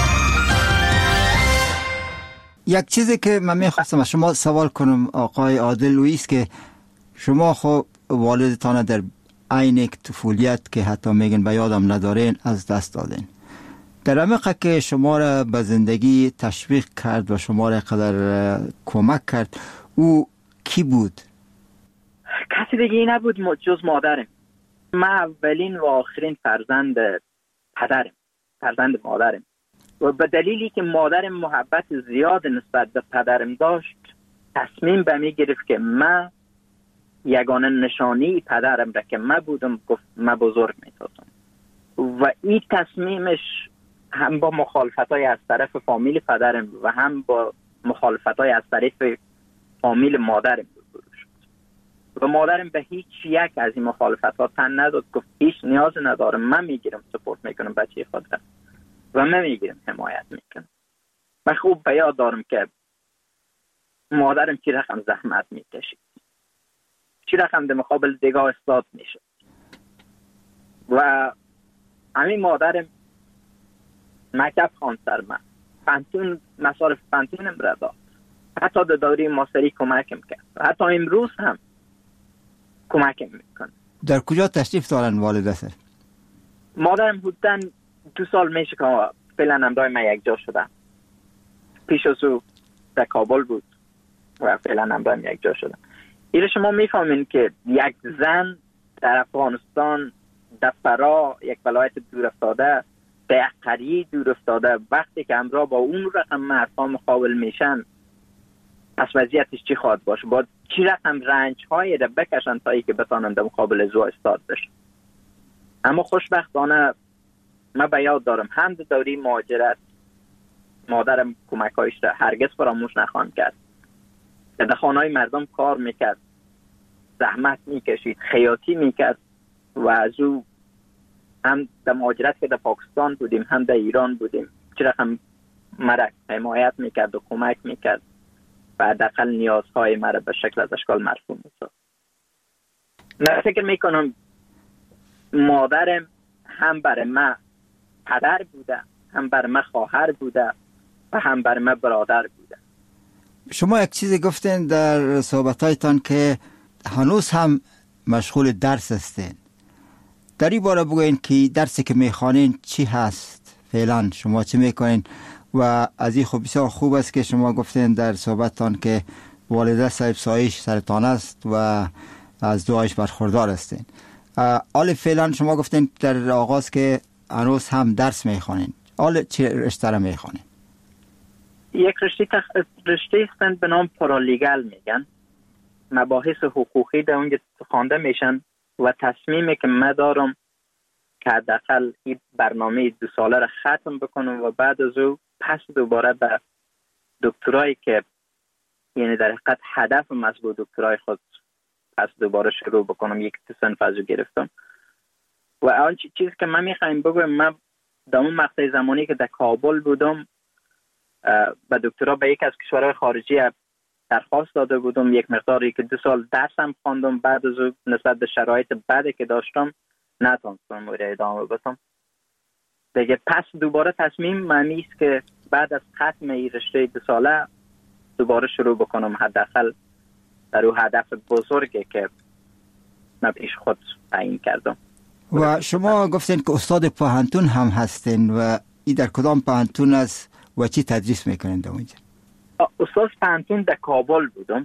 یک چیزی که من میخواستم از شما سوال کنم آقای عادل است که شما خب والدتان در عین طفولیت که حتی میگن به یادم ندارین از دست دادین. در عمق که شما را به زندگی تشویق کرد و شما را قدر کمک کرد، او کی بود؟ کسی دیگه نبود جز مادرم. من اولین و آخرین فرزند پدرم، فرزند مادرم و به دلیلی که مادرم محبت زیاد نسبت به پدرم داشت تصمیم به می گرفت که من یگانه نشانی پدرم را که من بودم گفت من بزرگ می سازم و این تصمیمش هم با مخالفتای از طرف فامیل پدرم و هم با مخالفتای از طرف فامیل مادرم روبرو شد و مادرم به هیچ یک از این مخالفت ها تن نداد، گفت هیچ نیاز ندارم، من میگیرم سپورت میکنم بچه خود را و من میگیرم حمایت میکنم. من خوب به یاد دارم که مادرم چی رقم زحمت میکشید، چی رقم در مقابل دیگاه استاد میشد و همین مادرم مکتب خواند سر من، پانتون مصارف پانتونم را داد، حتی در دوره ماستری کمکم کرد، حتی امروز هم کمکم میکنه. در کجا تشریف دارن والده سر؟ مادرم بودن دو سال میشه که فعلا همراه من یک جا شدم. پیش از او در کابل بود و فعلا همراه من یک جا شدم. ایره شما میفهمین که یک زن در افغانستان، در فرا، یک ولایت دور افتاده، در یک قریه دور افتاده، وقتی که همراه با اون رقم مردها مقابل میشن، پس وضعیتش چی خواهد باشه؟ باید چی رقم رنج هایی را بکشن تا ای که بتانند در مقابل زو استاد بشن. اما خوشبختانه من به یاد دارم هم در دوره مهاجرت مادرم کمک هایش را هرگز فراموش نخواهند کرد. در خانه مردم کار میکرد، زحمت میکشید، خیاطی میکرد و از او هم در مهاجرت که در پاکستان بودیم هم در ایران بودیم چی رقم مرا حمایت میکرد و کمک میکرد و حداقل نیازهای مرا به شکل از اشکال مرفوع میساخت. من فکر میکنم مادرم هم برای من پدر بوده، هم برای من خواهر بوده و هم برای من برادر بوده. شما یک چیزی گفتین در صحبتایتان که هنوز هم مشغول درس هستین. در این باره بگوین که درسی که میخوانین چی هست؟ فعلا شما چی میکنین؟ و از این خوب بسیار خوب است که شما گفتین در صحبتتان که والده صاحب سایش سرطان است و از دعایش برخوردار هستین. حال فعلا شما گفتین در آغاز که هنوز هم درس میخوانین. حال چه رشته را میخوانین؟ یک رشته تخ... رشته هستند به نام پارالیگل میگن. مباحث حقوقی در اونجا خوانده میشن و تصمیمی که من دارم که حداقل این برنامه دو ساله را ختم بکنم و بعد از او پس دوباره به دکترایی که یعنی در حقیقت هدف مطلوب دکترای خود پس دوباره شروع بکنم. یک تصنیف از او گرفتم و آن چیزی که من میخوایم بگویم، من در اون مقطع زمانی که در کابل بودم به دکترا به یک از کشورهای خارجی درخواست داده بودم، یک مقداری که دو سال درسم خواندم، بعد از او نسبت به شرایط بعدی که داشتم نتونستم ادامه بدم دیگه. پس دوباره تصمیم معنی است که بعد از ختم این رشته دو ساله دوباره شروع بکنم، حداقل در اون هدف بزرگی که من پیش خود تعیین کردم. و شما گفتین که استاد پوهنتون هم هستین و این در کدام پوهنتون است و چی تدریس میکنین در اونجا؟ استاد پوهنتون در کابل بودم.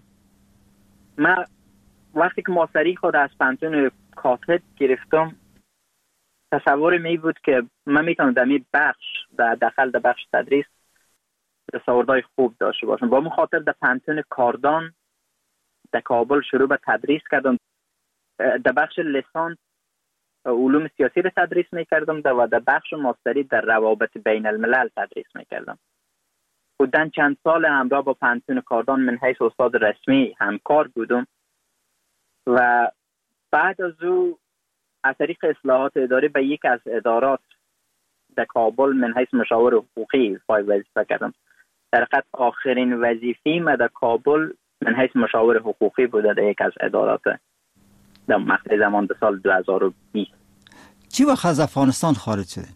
من وقتی که ماستری خود از پوهنتون کاتد گرفتم تصور می بود که من میتونم در این بخش در داخل در بخش تدریس تصوردهای خوب داشته باشم. با مخاطر در پوهنتون کاردان در کابل شروع به تدریس کردم. در بخش لیسانس علوم سیاسی را تدریس میکردم و در بخش ماستری در روابط بین الملل تدریس میکردم. بودن چند سال همراه با پوهنتون کاردان من حیث استاد رسمی همکار بودم و بعد از او از طریق اصلاحات اداری به یک از ادارات در کابل من حیث مشاور حقوقی وظیفه کردم. در حقیقت آخرین وظیفه من در کابل من حیث مشاور حقوقی بوده در یک از ادارات در مقطع زمان به سال دو هزار و بیست. چی وقت از افغانستان خارج شده؟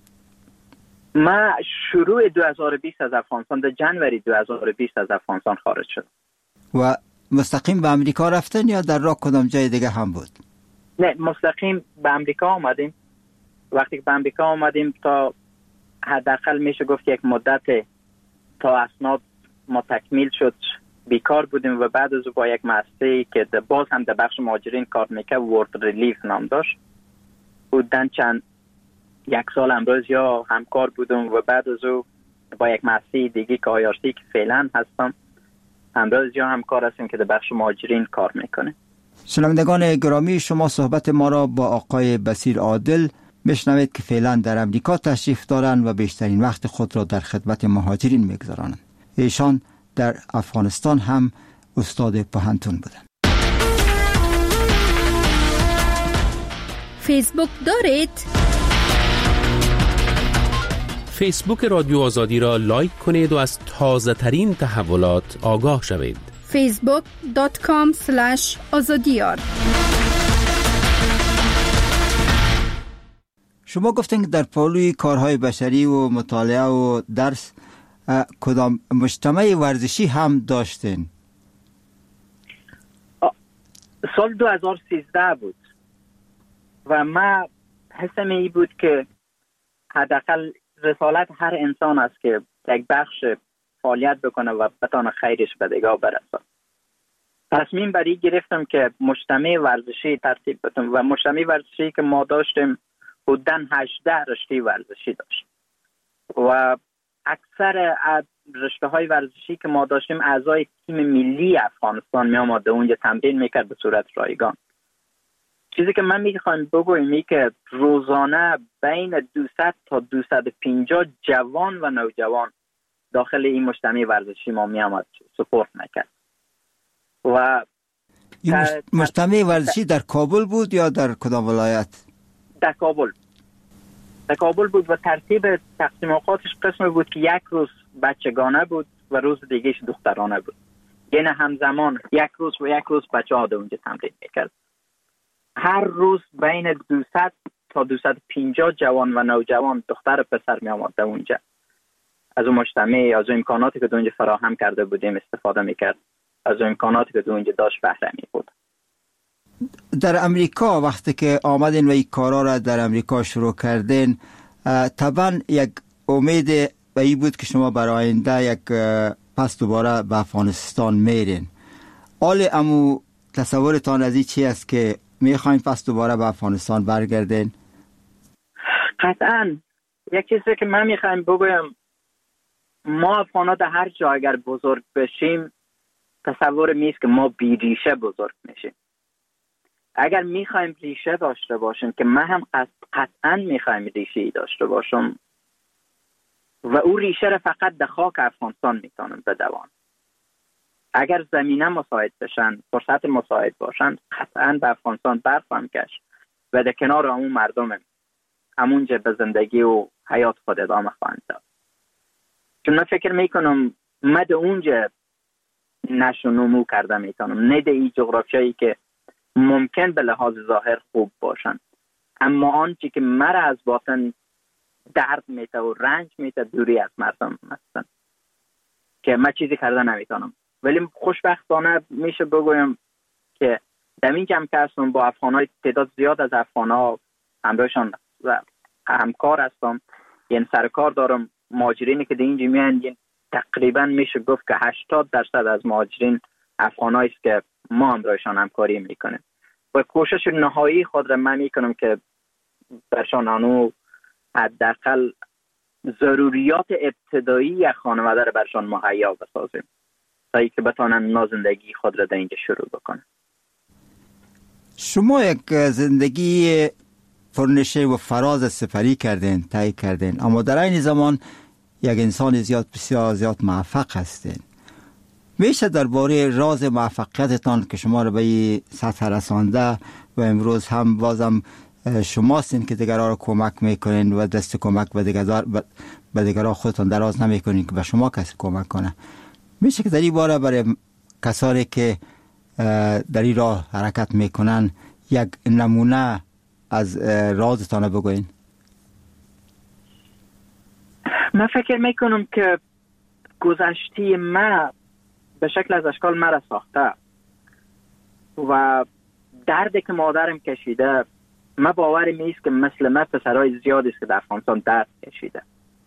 من شروع دو هزار و بیست از افغانستان، در جنوری دو هزار و بیست از افغانستان خارج شد. و مستقیم به امریکا رفتن یا در راه کدام جای دیگه هم بود؟ نه، مستقیم به امریکا آمدیم. وقتی که به امریکا آمدیم تا حداقل میشه گفت یک مدت تا اسناد ما تکمیل شد بیکار بودیم و بعد از او با یک مؤسسه‌ای که باز هم در بخش مهاجرین کار میکرد، ورد ریلیف نام داشت، بودن چند یک سال امروز یا همکار بودم و بعد از او با یک مؤسسه دیگه که آیارسی که فعلا هستم امروز یا همکار هستیم که در بخش مهاجرین کار میکنه. شنوندگان گرامی، شما صحبت ما را با آقای بصیر عادل بشنوید که فعلا در امریکا تشریف دارند و بیشترین وقت خود را در خدمت مهاجرین میگذارند. ایشان در افغانستان هم استاد پوهنتون بودند. فیسبوک دارید؟ فیسبوک رادیو آزادی را لایک کنید و از تازه ترین تحولات آگاه شوید. فیسبوک دات کام اسلش آزادیار. شما گفتین که در پالوی کارهای بشری و مطالعه و درس کدام مجتمع ورزشی هم داشتین؟ سال دو هزار و سیزده بود و ما حسم ای بود که حداقل رسالت هر انسان است که یک بخش فعالیت بکنه و بتانه خیرش به دیگاه برسه. تصمیم بر این گرفتم که مجتمع ورزشی ترتیب بدم و مجتمع ورزشی که ما داشتیم حدوداً هجده رشته ورزشی داشت و اکثر رشته های ورزشی که ما داشتیم اعضای تیم ملی افغانستان می آمده اونجا تمرین میکرد به صورت رایگان. چیزی که من میخوام بگویم این که روزانه بین دویست تا دویست و پنجاه جوان و نوجوان داخل این مجتمع ورزشی ما می آمد سپورت میکرد. و این مجتمع ورزشی در کابل بود یا در کدام ولایت؟ در کابل. در کابل بود و ترتیب تقسیم اوقاتش قسم بود که یک روز بچگانه بود و روز دیگهش دخترانه بود. یعنی همزمان یک روز و یک روز بچه ها اونجا تمرین میکرد. هر روز بین دویست تا دویست و پنجاه جوان و نوجوان دختر و پسر می آمد اونجا. از اون مجتمع، از اون امکاناتی که اونجا فراهم کرده بودیم استفاده میکرد. از اون امکاناتی که اونجا داشت بهره می بود. در امریکا وقتی که آمدین و این کارا را در امریکا شروع کردین، طبعا یک امید و این بود که شما برای آینده یک پس دوباره به افغانستان میرین. حال امو تصورتان از این چی است که میخواین پس دوباره به افغانستان برگردین؟ قطعا یک چیزی که من میخوایم بگویم، ما افغانا در هر جا اگر بزرگ بشیم تصور میست که ما بی ریشه بزرگ میشیم. اگر میخوایم ریشه داشته باشیم که من هم قطعا میخوایم ریشه داشته باشم و او ریشه را فقط در خاک افغانستان میتونم بدوام. اگر زمینه مساعد بشن، فرصت مساعد باشن، قطعا به افغانستان برخواهم گشت و در کنار همون مردم همونجا به زندگی و حیات خود ادامه خواهم داد. چون من فکر میکنم من در اونجا نشو نمو کرده میتونم، نه در این جغرافیایی که ممکن به لحاظ ظاهر خوب باشن، اما آنچه که مرا از باطن درد میته و رنج میته دوری از مردم هستن که من چیزی کرده نمیتونم. ولی خوشبختانه میشه بگویم که در این جمع که هستم با افغانای تعداد زیاد از افغانها همراهشان و همکار هستم، یعنی سرکار دارم. مهاجرینی که در اینجا میان یعنی تقریبا میشه گفت که هشتاد درصد از مهاجرین افغانایی است که ما همراهشان همکاری میکنیم و کوشش نهایی خود را من میکنم که برشان آنو حداقل ضروریات ابتدایی یک خانواده را برشان مهیا بسازیم تا اینکه بتانن نا زندگی خود را در اینجا شروع بکنن. شما یک زندگی پرنشه و فراز سپری کردین، طی کردین، اما در این زمان یک انسان زیاد بسیار زیاد موفق هستین. میشه درباره راز موفقیتتان که شما رو به این سطح رسانده و امروز هم بازم شماستین که دیگران رو کمک میکنین و دست کمک به دیگران به دیگران خودتان دراز نمیکنین که به شما کسی کمک کنه، میشه که در این باره برای کسانی که در این راه حرکت میکنن یک نمونه از رازتان بگوین؟ من فکر میکنم که گذشته ما به شکل از اشکال مرا ساخته و دردی که مادرم کشیده، من باورم نیست که مثل من پسرهای زیادی است که در افغانستان درد کشیده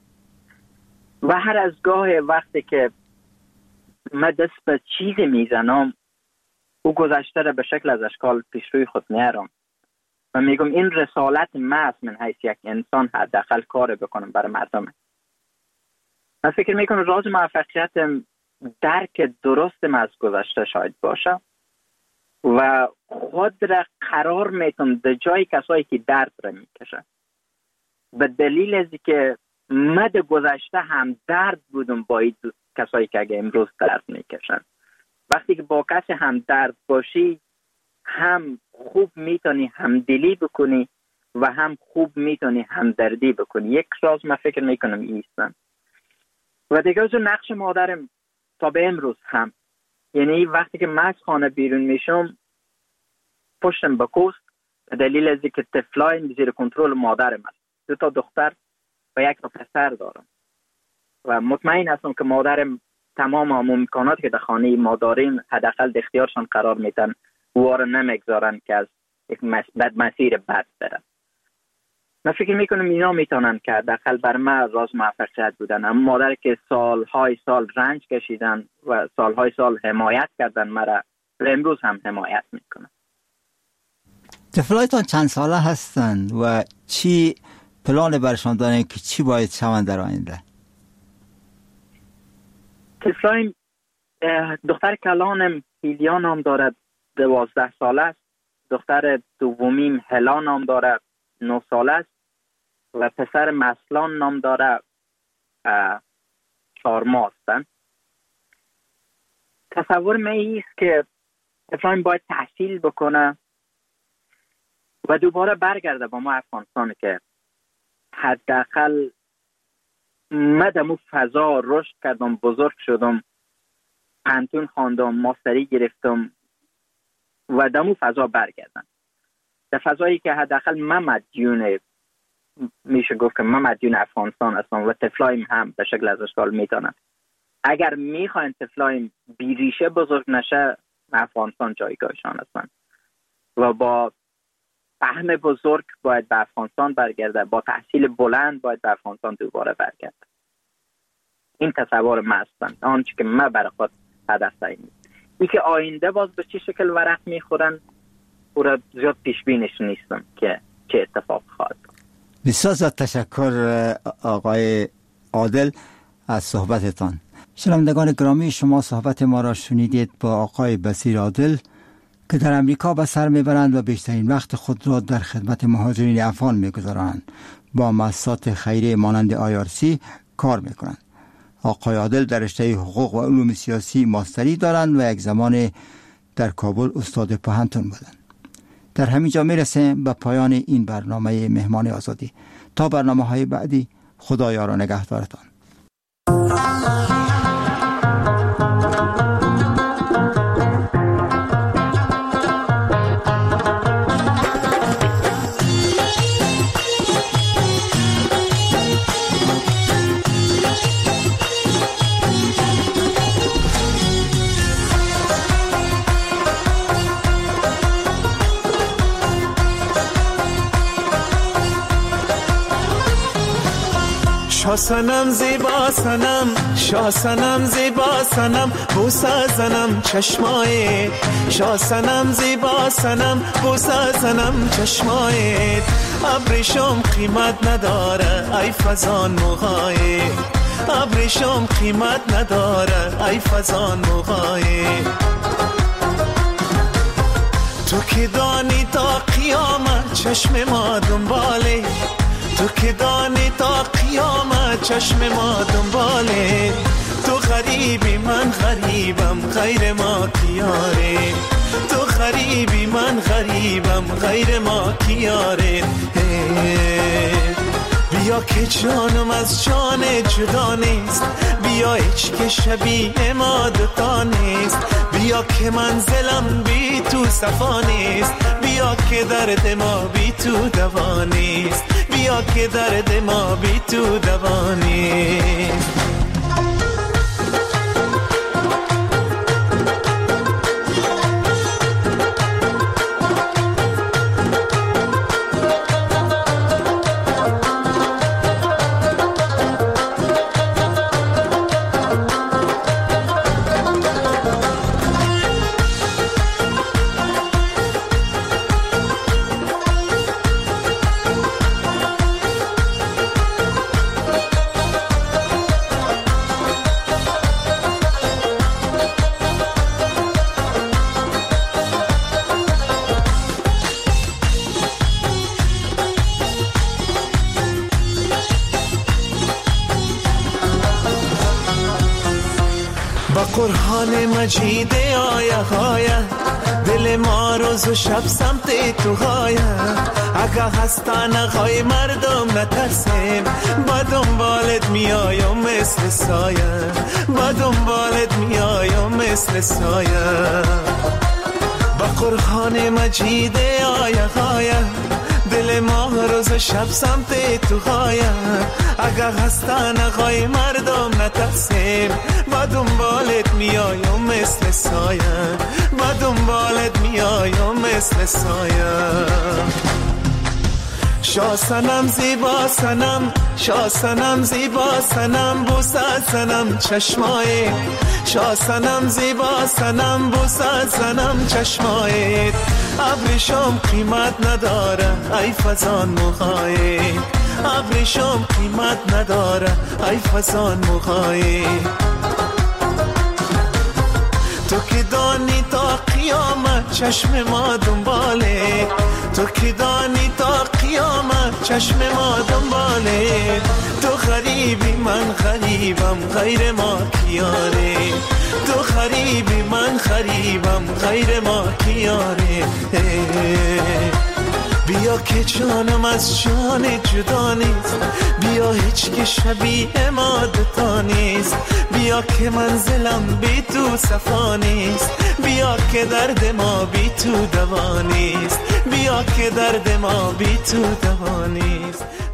و هر از گاه وقتی که من دست به چیزی میزنم او گذشته را به شکل از اشکال پیش روی خود میارم و میگم این رسالت من است، من حیث یک انسان حداقل کار بکنم برای مردم. من فکر میکنم راز موفقیتم درک درستم از گذشته شاید باشه و خود را قرار میتونم در جای کسایی که درد را میکشن، به دلیل از که من در گذشته هم درد بودم با این کسایی که اگه امروز درد میکشن. وقتی که با کسی هم درد باشی هم خوب میتونی همدلی بکنی و هم خوب میتونی همدردی بکنی. یک راز من فکر میکنم ایستن. و دیگه از نقش مادرم تا به امروز هم، یعنی وقتی که من از خانه بیرون میشم پشتم به کوست، دلیل از اینکه طفلای زیر کنترل مادرم است. دو تا دختر و یک تا پسر دارم و مطمئن هستم که مادرم تمام امکاناتی که در خانه ما داریم حداقل در اختیارشان قرار میدن، او را نمیگذارن که از یک بد مسیر بد برن. من فکر میکنم اینا میتونن که حداقل بر من راز موفقیت بودن. اما مادر که سالهای سال رنج کشیدن و سالهای سال حمایت کردن مرا و امروز هم حمایت میکنن. طفلایتان چند ساله هستند و چی پلان برشان دارن که چی باید شوند در آینده؟ طفلایم دختر کلانم هیلیا نام دارد، دوازده ساله است. دختر دومیم هلا نام دارد، نه ساله است. و پسر مسلان نام دارد، چهار ماه هستند. تصور من ایست که طفلایم باید تحصیل بکنه و دوباره برگرده با ما افغانستان که حداقل من در اون فضا رشد کردم، بزرگ شدم، پانتون خواندم، ماستری گرفتم و در اون فضا برگردم. در فضایی که حداقل من مدیون، میشه گفت که من مدیون افغانستان هستم و طفلایم هم به شکل از اشکال میتونن. اگر میخواین طفلایم بیریشه بزرگ نشه، افغانستان جایگاهشان هستن و با فهم بزرگ باید به افغانستان برگرده، با تحصیل بلند باید به افغانستان دوباره برگرده. این تصور من هستن، آنچه که من برای خود هدف داریم. ای که آینده باز به چه شکل ورق میخورن او را زیاد پیش بینش نیستم که چه اتفاق خواهد. بسیار زیاد تشکر آقای عادل از صحبتتان. شنوندگان گرامی، شما صحبت ما را شنیدید با آقای بصیر عادل که در امریکا به سر میبرند و بیشترین وقت خود را در خدمت مهاجرین افغان میگذارند. با مؤسسات خیریه مانند آی آر سی کار میکنند. آقای عادل در رشته حقوق و علوم سیاسی ماستری دارند و یک زمان در کابل استاد پوهنتون بودند. در همین جا میرسیم به پایان این برنامه مهمان آزادی. تا برنامه های بعدی، خدا یار و نگهدارتان. شاسنم زیبا سنم، شاسنم زیبا سنم، بوسه زنم چشمای. شاسنم زیبا سنم، بوسه زنم چشمای. ابریشم قیمت نداره ای فزان موهای، ابریشم قیمت نداره ای فزان موهای. تو که دانی تا قیامت چشم ما دنباله، تو که دانی تا قیامت چشم ما دنباله. تو غریبی من غریبم غیر ما کیاره، تو غریبی من غریبم غیر ما کیاره. بیا که جانم از جان جدا نیست، بیا هیچ که شبیه ما دوتا نیست. بیا که منزلم بی تو صفا نیست، بیا که درد ما بی تو دوا نیست، بیا که درد ما بی تو دوا نیست. با قرآن مجید آیه آیه دل ما روز و شب سمت تو غایه اگه هستن غای مردم نترسیم با دنبالت میایم مثل سایه با دنبالت میایم مثل سایه با قرآن مجید آیه آیه دل ما روز شب سمت تو غایه اگه هستن غای مردم نترسیم با دنبالت میایم مثل سایه با دنبالت میایم مثل سایه شاه سنم زیبا سنم شاه سنم زیبا سنم بوسه سنم چشمای شاه سنم زیبا سنم بوسه سنم چشمای ابریشم قیمت نداره ای فزان موهای ابریشم قیمت نداره ای فزان موهای تو که دانی تا قیامت چشم ما دنباله تو که دانی تا قیامت چشم ما دنباله تو غریبی من غریبم غیر ما کیاره تو غریبی من غریبم غیر ما کیاره بیا که جانم از جان جدا نیست بیا هیچ که شبیه ما دوتا نیست بیا که منزلم بی تو صفا نیست بیا که درد ما بی تو دوا نیست بیا که درد ما بی تو دوا نیست